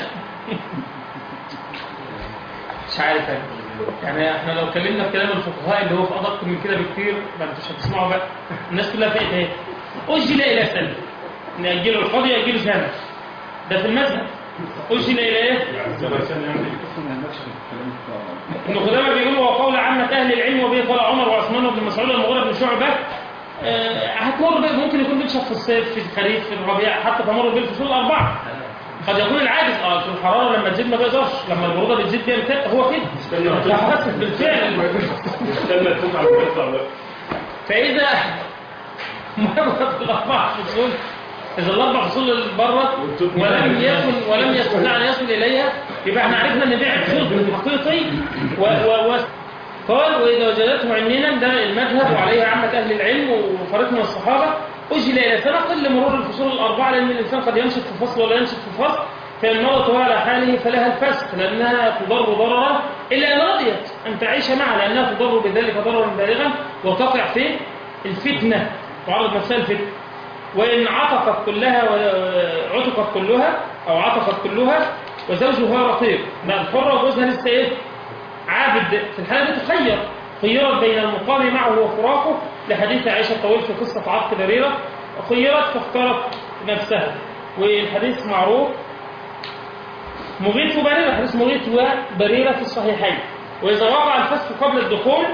مش عارف يعني. احنا لو اتكلمنا في كلام الفقهاء اللي هو في ادق من كده بكتير ما انتوش هتسمعوا بقى. الناس كلها فايت اهي اجل الى سنه، ناجله القاضي ياجله سنه، ده في المذهب. اجل الى ايه؟ ابن خدامه بيقول وقول عامه اهل العلم وبه قال عمر وعثمان وابن مسعود والمغيرة بن شعبه أه هتمر ممكن يكون بينشف في الصيف في الخريف في الربيع، حتى تمر بالفصول الاربعه. قد يكون العاجز اه في الحراره لما تزيد ما بيقدرش، لما البروده بتزيد بيعمل كده، هو كده حاسس بالفعل. فاذا مرت الاربع فصول، اذا الاربع فصول برت ولم يكن ولم يستطع ان يصل اليها، يبقى احنا عرفنا ان ده عقد حقيقي. و, و... قال واذا وجدته عنينا، ده المذهب وعليه عامه اهل العلم وفريق من الصحابه، أجل إلى سنة قل مرور الفصول الأربعة، لأن الإنسان قد ينشط في فصل ولا ينشط في فصل، فإن مرضت على حاله فلها الفسخ، لأنها تضر ضررا إلا أن رضيت أن تعيش معه، لأنها تضر بذلك ضررا بالغا وتقع في الفتنة، تعرض نفسها الفتنة. وإن عتقت كلها وعتقت كلها أو عتقت كلها وزوجها رقيق، ما الحرة وجوزها لسه إيه؟ عابد، في الحالة دي تخير خيرت بين المقام معه وفراقه، لحديث عائشة الطويل في قصة عتق بريرة، خيرت فاختارت نفسها. والحديث معروف مغيث وبريرة، حديث مغيث وبريرة في الصحيحين. وإذا وقع الفسخ قبل الدخول،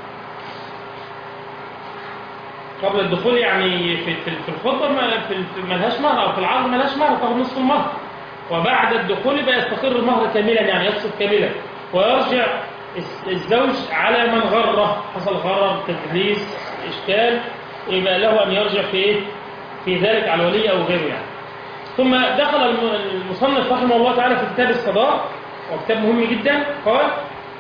قبل الدخول يعني في في الخطبة ما لهاش مهر، أو في العرض ما لهاش مهر، تاخد نصف المهر. وبعد الدخول يبقى يستقر المهر كاملا، يعني يسقط كاملا، ويرجع الزوج على من غره، حصل غرر، تدليس، إشكال، يبقى له أن يرجع في إيه؟ في ذلك على الولي أو غيره يعني. ثم دخل المصنف رحمه الله تعالى في كتاب الصداق، وكتاب مهم جدا، قال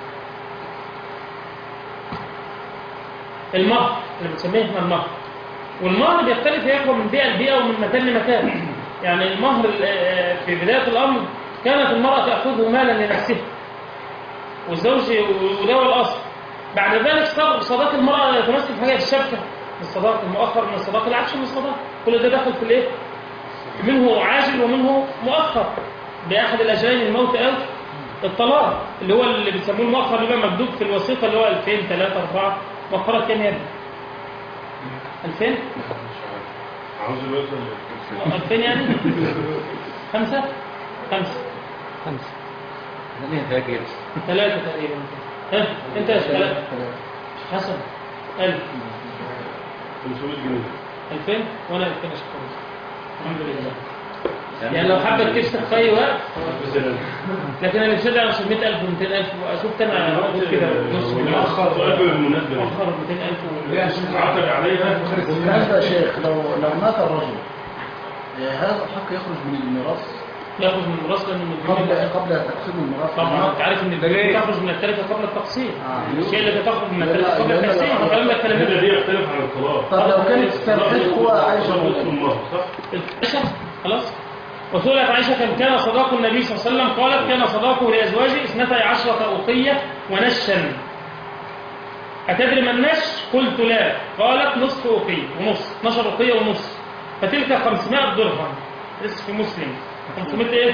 المهر اللي بنسميه احنا المهر، والمهر بيختلف يا من بيئة لبيئة ومن مكان لمكان. يعني المهر في بداية الأمر كانت المرأة تأخذه مالا لنفسها والزوج وده الأصل. بعد ذلك صار صداق المرأة يتمثل في حاجة الشبكة، من الصداق المؤخر، من الصداق العفش، من الصداق، كل ده دخل في الايه؟ منه عاجل ومنه مؤخر بأحد الأجلين، الموت أو الطلاق، اللي هو اللي بيسموه المؤخر، اللي بقى مكتوب في الوثيقة اللي هو ألفين ثلاثة أربعة. مؤخرات كام يا ابني؟ ألفين؟ عاوز الوقت ألفين يعني؟ خمسة؟ خمسة خمسة أنا فاكر ثلاثة تقريبا. ها أنت يا ثلاثة حسن ألف خمسمائة جنيه ألفين وأنا ألفين أشكر الحمد لله. يعني لو حابة تكسب في أي وقت، لكن أنا بشد على مئة ألف ومئتين ألف، وأشوف أنا أقول كده نص مؤخر بالمناسبة مؤخر مئتين ألف عقد عليها. بالنسبة يا شيخ، لو لو مات الرجل هذا الحق يخرج من الميراث يخرج من الميراث لأنه من قبل قبل تقسيم الميراث. طبعا أنت عارف إن البنية تخرج من التركة قبل التقسيم. الشيء اللي تخرج من التركة قبل التقسيم هو كلام لك كلام دي يختلف عن الطلاق. طب لو كانت استرحت هو عايشة صح؟ خلاص. وسئلت عائشة كم كان صداق النبي صلى الله عليه وسلم؟ قالت كان صداقه لأزواجه اثنتي عشرة أوقية ونشا. أتدري ما النش؟ قلت لا. قالت نصف أوقية ونص، اثنتي عشرة أوقية ونص، فتلك خمسمائة درهم. لسه في مسلم خمسمائة ايه؟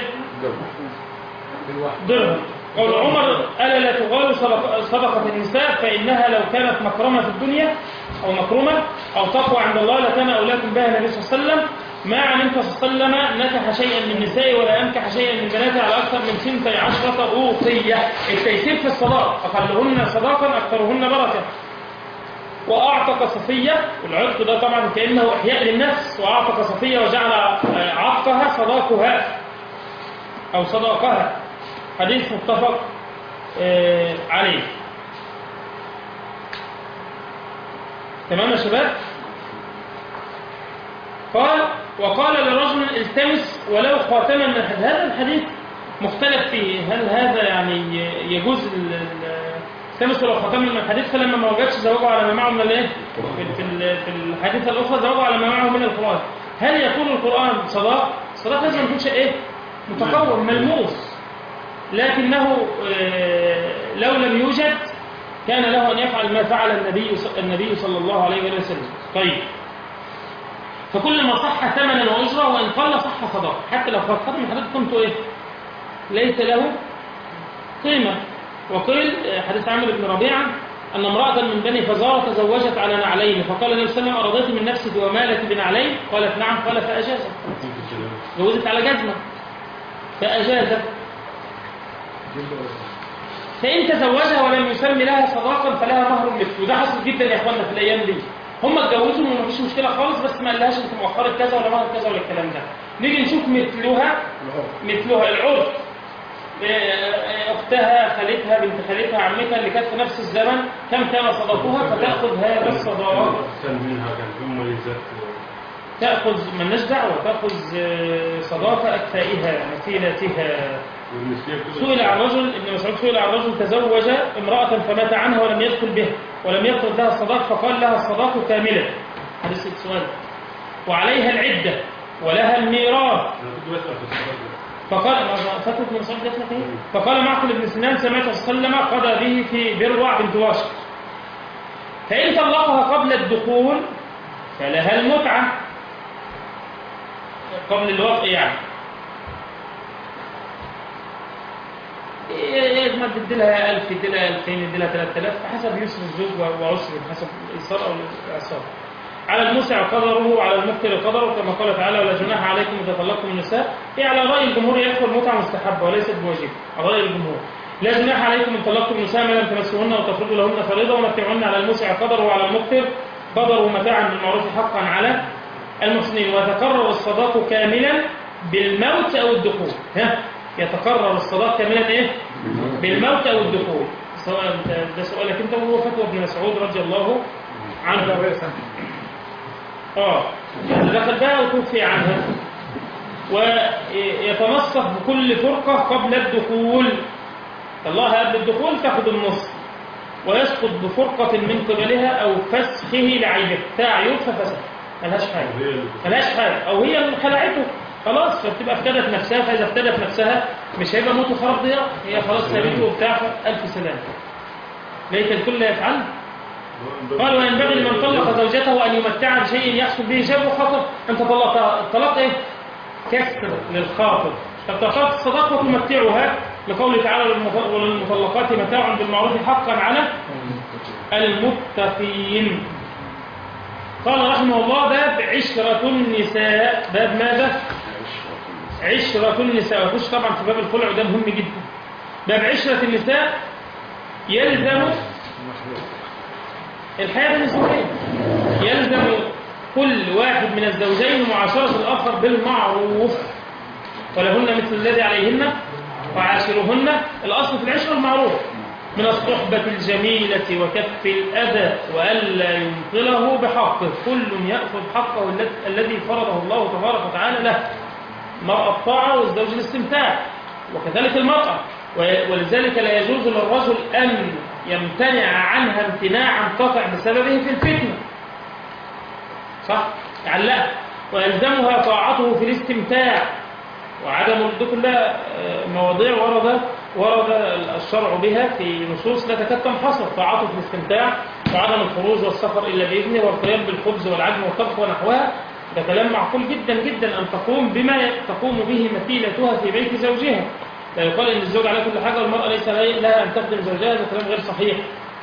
درهم. قول عمر ألا لا تغال صدقة النساء فإنها لو كانت مكرمة في الدنيا أو مكرمة أو تقوى عند الله لكان أولاكم بها النبي صلى الله عليه وسلم. ما علمت صلى الله عليه وسلم نكح شيئا من النساء ولا أنكح شيئا من بناته على أكثر من ثنتي عشرة أوقية. التيسير في الصداق، أقلهن صداقا أكثرهن بركة. وأعتق صفية، والعتق ده طبعا كأنه إحياء للنفس، وأعتق صفية وجعل عتقها صداقها أو صداقها. حديث متفق عليه. تمام يا شباب؟ قال وقال لرجل التمس ولو خاتما من الحديد. هذا الحديث مختلف فيه، هل هذا يعني يجوز التمس ولو خاتما من الحديد؟ فلما ما وجدش زوجه على ما معه من الايه في الحديث الاخرى زوجه على ما معه من القرآن. هل يكون القرآن صداق؟ صداق لازم يكون شيء ايه متقوم ملموس، لكنه لو لم يوجد كان له ان يفعل ما فعل النبي النبي صلى الله عليه وسلم. طيب، فكل ما صح ثمنا واجره وان قل صح صداق، حتى لو خاتم من حديث قيمته ايه ليس له قيمه. وقيل حديث عامر بن ربيعه ان امراه من بني فزاره تزوجت على نعلين، فقال النبي صلى الله عليه وسلم ارضيت من نفسك ومالك بنعلين؟ قالت نعم. قال فاجازت، جوزت على جزمه فاجازت. فإن تزوجها ولم يسمي لها صداقا فلها مهر مثله. وده حصل جدا يا اخوانا في الايام دي، هم اتجوزوا وما فيش مشكله خالص، بس ما قالهاش انت مؤخره كذا ولا مهر كذا ولا الكلام ده. نيجي نشوف مثلها مثلها العرف، اختها، خالتها، بنت خالتها، عمتها اللي كانت في نفس الزمن كم كان صداقها فتاخذ هذا الصداق. كان منها كان في مميزات، تاخذ من دعوه، تاخذ صداق اكفائها مثيلتها. سئل عن رجل، ابن مسعود سئل عن رجل تزوج امرأة فمات عنها ولم يدخل بها ولم يفرض لها الصداق، فقال لها الصداق كاملة. حديث السؤال. وعليها العدة ولها الميراث. فقال فترة من صدق ايه؟ فقال معقل بن سنان سمعت صلى الله عليه وسلم قضى به في بروع بنت واشق، فإن طلقها قبل الدخول فلها المتعة قبل الوقت، يعني يجمع تديلها ألف، يديلها ألفين، يديلها ثلاثة آلاف حسب يسر الزوج وعسر، حسب الإيسار أو الإعسار. على الموسع قدره وعلى المقتر قدره، كما قال تعالى ولا جناح عليكم إذا طلقتم النساء. هي على رأي الجمهور يدخل متعة مستحبة وليست بواجب، على رأي الجمهور. لا جناح عليكم إن طلقتم النساء ما لم تمسوهن وتفرضوا لهن فريضة ومتعوهن على الموسع قدره وعلى المقتر قدره متاعا بالمعروف حقا على المحسنين. وتكرر الصداق كاملا بالموت أو الدخول. ها يتقرر الصلاة كاملا إيه؟ بالموت أو الدخول. سواء ده سؤالك أنت وهو فتوى ابن مسعود رضي الله عنه. آه يعني دخل بها وتوفي عنها، ويتنصف بكل فرقة قبل الدخول. الله قبل الدخول تأخذ النصف، ويسقط بفرقة من قبلها أو فسخه لعيبه بتاع يوفى فسخ، ملهاش حاجة ملهاش حاجة أو هي اللي خلعته خلاص، فبتبقى افتدت نفسها. فإذا افتدت نفسها مش هيبقى موت وخراب ضياء، هي خلاص سابته وبتاع، ألف سلام. ليت الكل يفعل. قال وينبغي لمن طلق زوجته أن يمتعها بشيء يحصل به شبه خطر. أنت طلقتها، الطلاق إيه؟ كسر للخاطر. طب طلقت الصداقة وتمتعها لقوله تعالى وللمطلقات متاع بالمعروف حقا على المتقين. قال رحمه الله باب عشرة النساء. باب ماذا؟ عشرة النساء. وخش طبعا في باب الخلع ده مهم جدا. باب عشرة النساء يلزم الحياة بين الزوجين، يلزم كل واحد من الزوجين معاشرة الآخر بالمعروف، ولهن مثل الذي عليهن وعاشرهن. الأصل في العشرة المعروف، من الصحبة الجميلة وكف الأذى وألا ينقله بحقه. كل يأخذ حقه الذي فرضه الله تبارك وتعالى له. المرأة الطاعة والزوج الاستمتاع، وكذلك المرأة. ولذلك لا يجوز للرجل أن يمتنع عنها امتناعا قطع بسببه في الفتنة، صح؟ يعلق. ويلزمها طاعته في الاستمتاع وعدم دي كلها مواضيع ورد ورد الشرع بها في نصوص لا تكاد تنحصر. طاعته في الاستمتاع وعدم الخروج والسفر إلا بإذنه والقيام بالخبز والعجن والطبخ ونحوها. ده كلام معقول جدا جدا، أن تقوم بما تقوم به مثيلتها في بيت زوجها. لا يقال إن الزوج على كل حاجة والمرأة ليس لها أن تخدم زوجها، هذا كلام غير صحيح.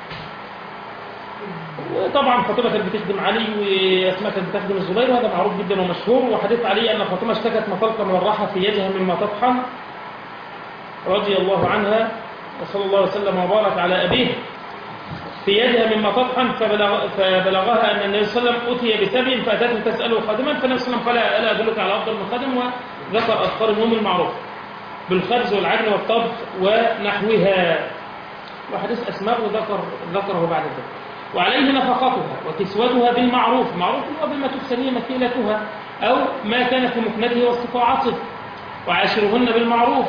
طبعا فاطمة كانت بتخدم علي وأسماء كانت بتخدم الزبير، وهذا معروف جدا ومشهور. وحديث علي أن فاطمة اشتكت مطلقة مرحة في يدها مما تطحن رضي الله عنها، وصلى الله وسلم وبارك على أبيه، في يدها مما تطحن. فبلغ فبلغها أن النبي صلى الله عليه وسلم أتي بسبي فأتته تسأله خادما، فالنبي صلى الله عليه وسلم قال ألا أدلك على أفضل من خادم، وذكر أذكار النوم المعروف بالخبز والعجن والطبخ ونحوها. وحديث أسماء وذكر ذكره بعد ذلك. وعليه نفقتها وكسوتها بالمعروف. معروف هو بما تحسنيه مثيلتها أو ما كان في مكنته واستطاعته. وعاشرهن بالمعروف.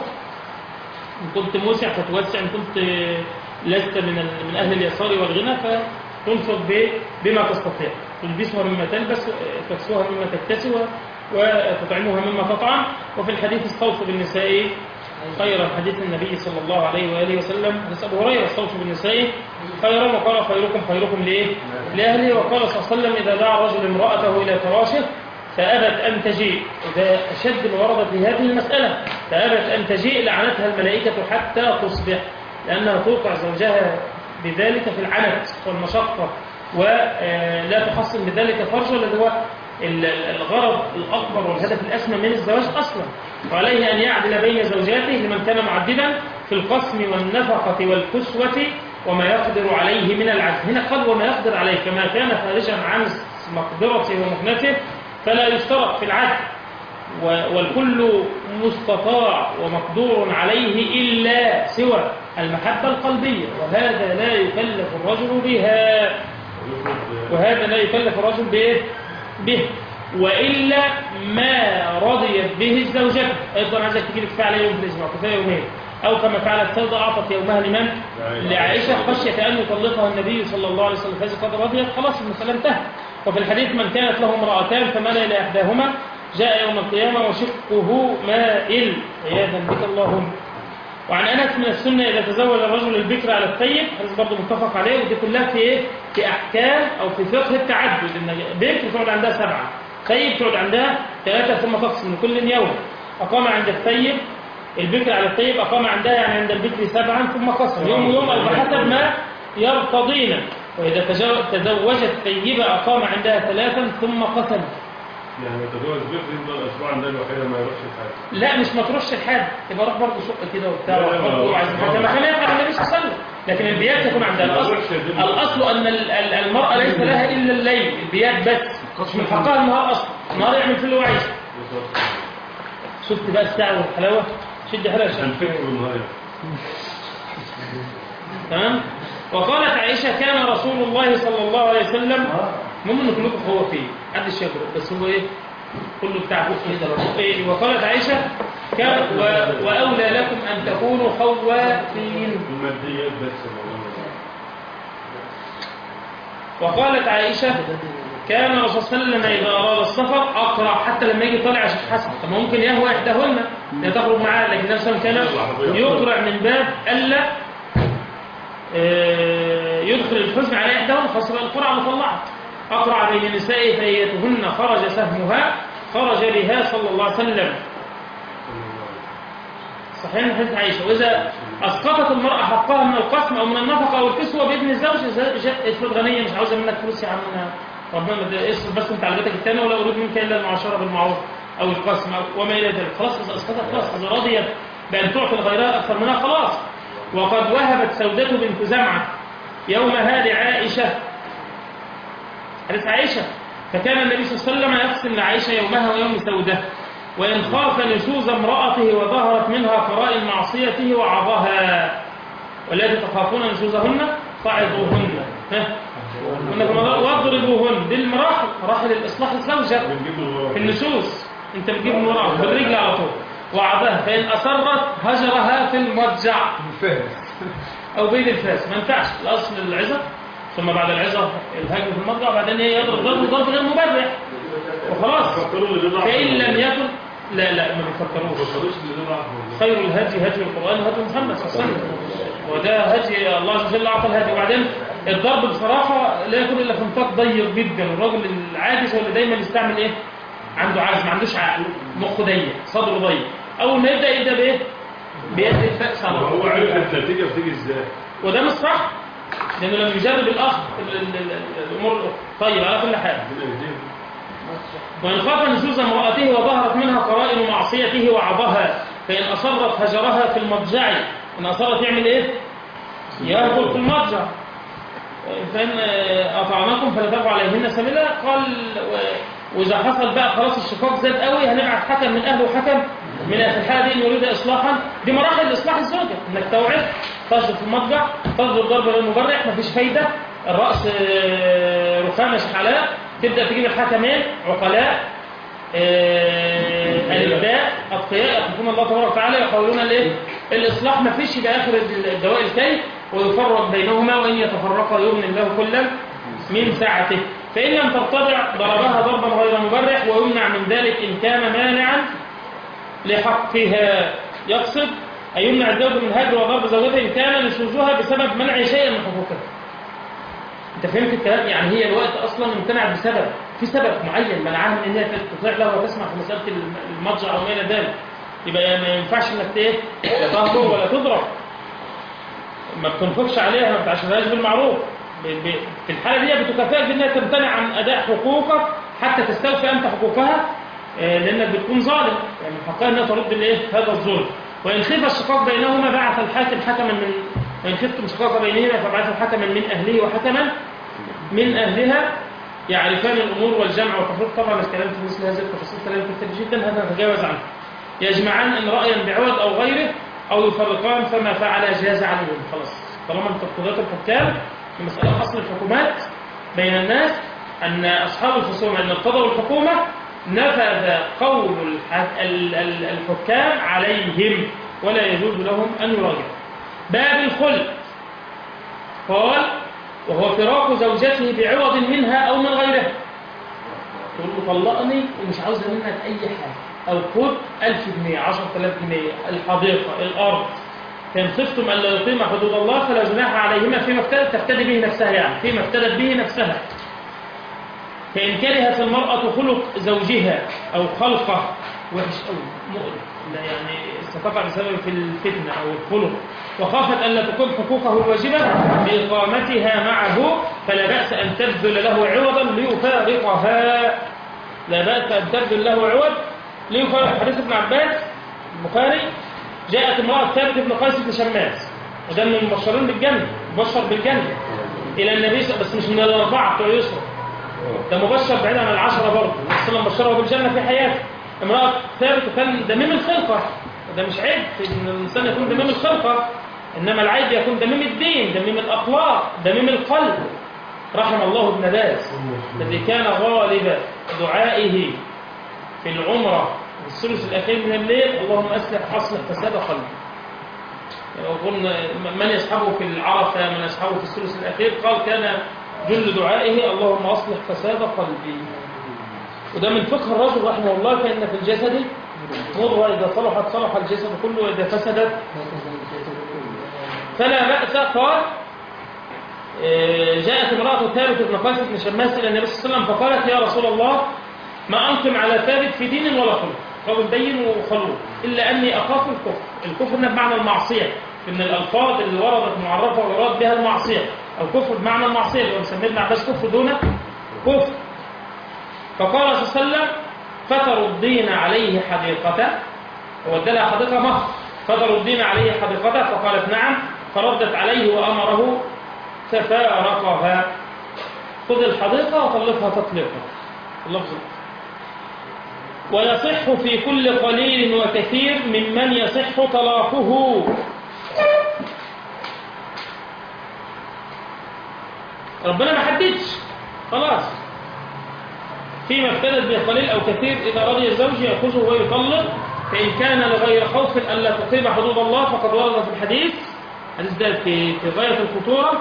إن كنت موسع فتوسع، إن كنت لست من من أهل اليسار والغنى فتنفق بما تستطيع. تلبسها مما تلبس، تكسوها مما تكتسي، وتطعمها مما تطعم. وفي الحديث استوصوا بالنساء خيرا، حديث النبي صلى الله عليه وآله وسلم حديث أبو هريرة استوصوا بالنساء خيرا. وقال خيركم خيركم لإيه؟ لأهله. وقال صلى الله عليه وسلم إذا دعا الرجل امرأته إلى فراشه فأبت أن تجيء، إذا أشد ما ورد في هذه المسألة، فأبت أن تجيء لعنتها الملائكة حتى تصبح، لأنها توقع زوجها بذلك في العنت والمشقة، ولا تحصل بذلك فرجه الذي هو الغرض الأكبر والهدف الأسمى من الزواج أصلا. وعليه أن يعدل بين زوجاته لمن كان معددا في القسم والنفقة والكسوة وما يقدر عليه من العزم. هنا قد وما يقدر عليه، كما كان خارجا عن مقدرته ومكنته فلا يشترط في العدل، والكل مستطاع ومقدور عليه إلا سوى المحبة القلبية، وهذا لا يكلف الرجل بها، وهذا لا يكلف الرجل به به وإلا ما رضيت به الزوجة. أيضا عايزك تجي لك فعل يوم في الأسبوع، كفاية يومين. أو كما فعلت سودة أعطت يومها لمن؟ لعائشة خشية أن يطلقها النبي صلى الله عليه وسلم، فإذا قد رضيت خلاص المسألة انتهت. وفي الحديث من كانت له امرأتان فمال إلى إحداهما جاء يوم القيامة وشقه مائل عياذا بك اللهم. وعن أنس من السنة إذا تزوج الرجل البكر على الثيب، هذا برضه متفق عليه. ودي كلها في إيه؟ في أحكام أو في فقه التعدد، إن بكر تقعد عندها سبعة، ثيب تقعد عندها ثلاثة ثم تقسم من كل يوم. أقام عند الثيب البكر على الثيب أقام عندها يعني عند البكر سبعا ثم قسم يوم يوم أو بحسب ما يرتضين. وإذا تزوجت ثيبة أقام عندها ثلاثا ثم قسم. يعني تزوج بكر يفضل أسبوع عندها الوحيدة ما يروحش الحاج؟ لا مش ما تروحش الحاج، يبقى روح برضه شقة كده وبتاع كما كان يفعل النبي صلى الله عليه وسلم. لكن البيات تكون عندها الأصل الأصل أن المرأة ليس لها إلا الليل، البيات بس، مش من حقها النهار أصلا، النهار يعمل في اللي هو عايزه. شفت بقى الساعة والحلاوة؟ شد حلوة عشان تمام. وقالت عائشة كان رسول الله صلى الله عليه وسلم ممكن كلكم هو فيه حد الشجر بس هو ايه كله بتاع ايه. وقالت عائشة كان و... وأولى لكم أن تكونوا خوافين. وقالت عائشة كان الرسول صلى الله عليه وسلم إذا أراد السفر أقرأ حتى لما يجي طالع عشان حسن. طب ممكن يهوى إحداهن تخرج معاه، لكن نفسه كان يقرأ من باب ألا يدخل الحزن على إحداهن خاصة القرعة مطلعة. أقرع بين نسائه فأيتهن خرج سهمها خرج بها صلى الله عليه وسلم. صحيح من حديث عائشة. وإذا أسقطت المرأة حقها من القسم أو من النفقة أو الكسوة بإذن الزوج افرض غنية مش عاوزة منك فلوس يا عم ربنا اصرف بس انت على بيتك الثاني ولا أريد منك إلا المعاشرة بالمعروف أو القسم أو وما إلى ذلك. خلاص إذا أسقطت خلاص إذا رضيت بأن تعطي لغيرها أكثر منها خلاص. وقد وهبت سودة بنت زمعة يومها لعائشة حديث عائشة. فكان النبي صلى الله عليه وسلم يقسم لعائشة يومها ويوم سودة وإن خاف نشوز امرأته وظهرت منها قرائن معصيته وعظها والتي تخافون نشوزهن فعظوهن واضربوهن بالمراحل مراحل الإصلاح الزوجة في النشوز انت بتجيب المرأة بالرجل على طول وعظها فإن أصرت هجرها في المضجع أو بين الفاس. ما ينفعش الأصل العزة ثم بعد العزة الهجر في المضجع وبعدين يضرب ضرب ضرب غير مبرح وخلاص. فإن لم يكن لا لا ما بيفكروش. خير الهدي هدي القرآن وهدي محمد صلى الله عليه وسلم وده هدي الله عز وجل أعطى الهدي. وبعدين الضرب بصراحة لا يكون إلا في نطاق ضيق جدا. الراجل العاجز هو اللي دايما يستعمل إيه عنده عجز ما عندوش عقل مخه ضيق صدره ضيق. أول ما يبدأ يبدأ بإيه بيد الفأس على هو عارف النتيجة بتيجي إزاي وده مش صح لأنه لما يجرب الأخذ الأمور طيب على كل حال. وإن خاف نشوز امرأته وظهرت منها قرائن معصيته وعظها فإن أصرت هجرها في المضجع. إن أصرت يعمل إيه يهجر في المضجع. فإن أطعناكم فلا تبغوا عليهن سبيلا. قال وإذا حصل بقى خلاص الشقاق زاد قوي هنبعت حكم من أهله وحكم من أهل الحالة دي إن يريد إصلاحا. دي مراحل إصلاح الزوجة إنك توعد تضرب في المضجع تضرب ضرب غير مبرح مفيش فايدة الرأس رخامة شحلاء تبدأ تجيب الحكمين عقلاء الإبداء أتقياء يخافون الله تبارك وتعالى يحاولون الايه الإصلاح ما فيش يبقى آخر الدواء الكي ويفرق بينهما وإن يتفرقا يغني الله كلا من ساعته. فإن لم ترتضع ضربها ضربا غير مبرح ويمنع من ذلك إن كان مانعا لحقها. يقصد أن يمنع الزوج من هجر وضرب زوجته إن كان نشوزها بسبب منع شيء من حقوقها. انت فهمت الكلام؟ يعني هي الوقت اصلا امتنعت بسبب في سبب معين منعها من ان هي تطيع له وتسمع في مساله المضجع او ما الى ذلك. يبقى ما ينفعش انك ايه تضرب ولا تضرب ما بتنفقش عليها ما بتعاشرهاش بالمعروف. في الحاله دي بتكافئك بانها تمتنع عن اداء حقوقك حتى تستوفي انت حقوقها لانك بتكون ظالم يعني حقها انها ترد الايه هذا الظلم. وان خيف الشقاق بينهما بعث الحاكم حكما من وإن خفتم شقاق بينهما فبعثوا حكما من أهله وحكما من أهلها يعرفان الأمور والجمع والتفريق. طبعا الكلام في مثل هذه التفاصيل كلام كثير جدا هذا نتجاوز عنه. يجمعان إن رأيا بعوض أو غيره أو يفرقان فما فعل جاز عليهم. خلاص طالما أنت قضاة الحكام في مسألة أصل الحكومات بين الناس أن أصحاب الخصوم أن ارتضوا الحكومة نفذ قول الحكام عليهم ولا يجوز لهم أن يراجعوا. باب الخلع قال وهو فراق زوجته بعوض منها أو من غيرها. تقول له طلقني ومش عاوزة منك أي حاجة أو خد ألف جنيه عشرة آلاف جنيه الحديقة الأرض. فإن خفتم ألا يقيم حدود الله فلا جناح عليهما فيما افتدت تفتدي به نفسها يعني فيما افتدت به نفسها. فإن كرهت المرأة خلق زوجها أو خلقه وحش أو مؤلم لا يعني استطاع بسبب في الفتنة أو الخلق وخافت أن لا تقوم حقوقه الواجبة بإقامتها معه فلا بأس أن تبذل له عوضا ليفارقها. لا بأس أن تبذل له عوض ليفارق. حديث ابن عباس البخاري جاءت امرأة ثابت بن قيس بن شماس وده من المبشرين بالجنة مبشر بالجنة إلى النبي بس مش من الأربعة بتوع يسرى ده مبشر بعيد عن العشرة برضه النبي صلى الله عليه وسلم بشره بالجنة في حياته امرأة ثابت وكان دميم الخلقة، ده مش عيب إن الإنسان يكون دميم الخلقة، إنما العيب يكون دميم الدين، دميم الأخلاق، دميم القلب. رحم الله ابن باز الذي كان غالب دعائه في العمرة في الثلث الأخير من الليل اللهم أصلح أصلح فساد قلبي. يقول من يصحبه في العرفة، من يصحبه في الثلث الأخير، قال كان جل دعائه اللهم أصلح فساد قلبي. وده من فقه الرجل رحمه الله، كأن في الجسد مضغة إذا صلحت صلح الجسد كله وإذا فسدت فلا بأس. قال جاءت امرأة ثابت بن قيس بن شماس إلى النبي صلى الله عليه وسلم فقالت يا رسول الله ما أنقم على ثابت في دين ولا خلق، رجل دين وخلوق، إلا أني أخاف الكفر. الكفر بمعنى المعصية، إن الألفاظ اللي وردت معرفة ويراد بها المعصية، أو كفر بمعنى المعصية اللي بنسميه ابن عباس كفر دون كفر. فقال صلى الله عليه وسلم فتردين عليه حديقته، وودلها حديقة مهر، فتردين عليه حديقته، فقالت نعم، فردت عليه وأمره ففارقها. خذ الحديقة وطلقها تطليقا. اللفظ ويصح في كل قليل وكثير ممن يصح طلاقه. ربنا ما حددش، خلاص فيما افتدت به قليل أو كثير إذا رضي الزوج يأخذه ويطلق، فإن كان لغير خوف ألا تقيم حدود الله فقد ورد في الحديث، حديث ده في غاية الخطورة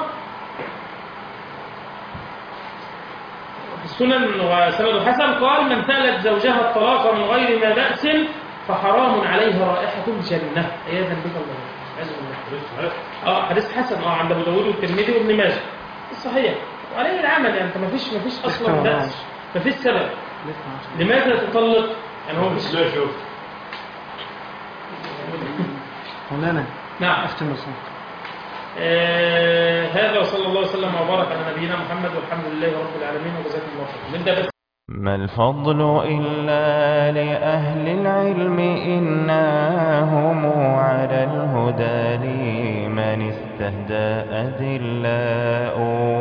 في السنن وسند حسن، قال من سألت زوجها الطلاق من غير ما بأس فحرام عليها رائحة الجنة عياذا بك الله. اه حديث حسن اه عند ابو داوود والترمذي وابن ماجه صحيح، وعليه العمل يعني. انت ما فيش ما فيش اصلا بأس، ما فيش سبب لماذا تطلق يعني. هو مش لا شوف مولانا نعم اختم الصوت. آه هذا وصلى الله وسلم وبارك على نبينا محمد والحمد لله رب العالمين وجزاكم الله خيرا. نبدا بس. ما الفضل إلا لأهل العلم إنا هم على الهدى لمن استهدى أذلاء،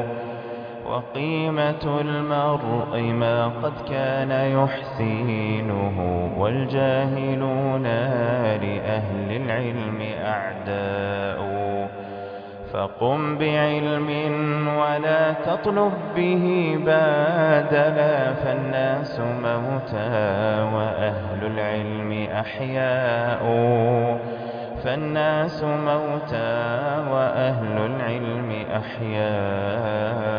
وقيمة المرء ما قد كان يحسينه والجاهلون لأهل العلم أعداء. فقم بعلم ولا تطلب به بادلا، فالناس موتى وأهل العلم أحياء. فالناس موتى وأهل العلم أحياء.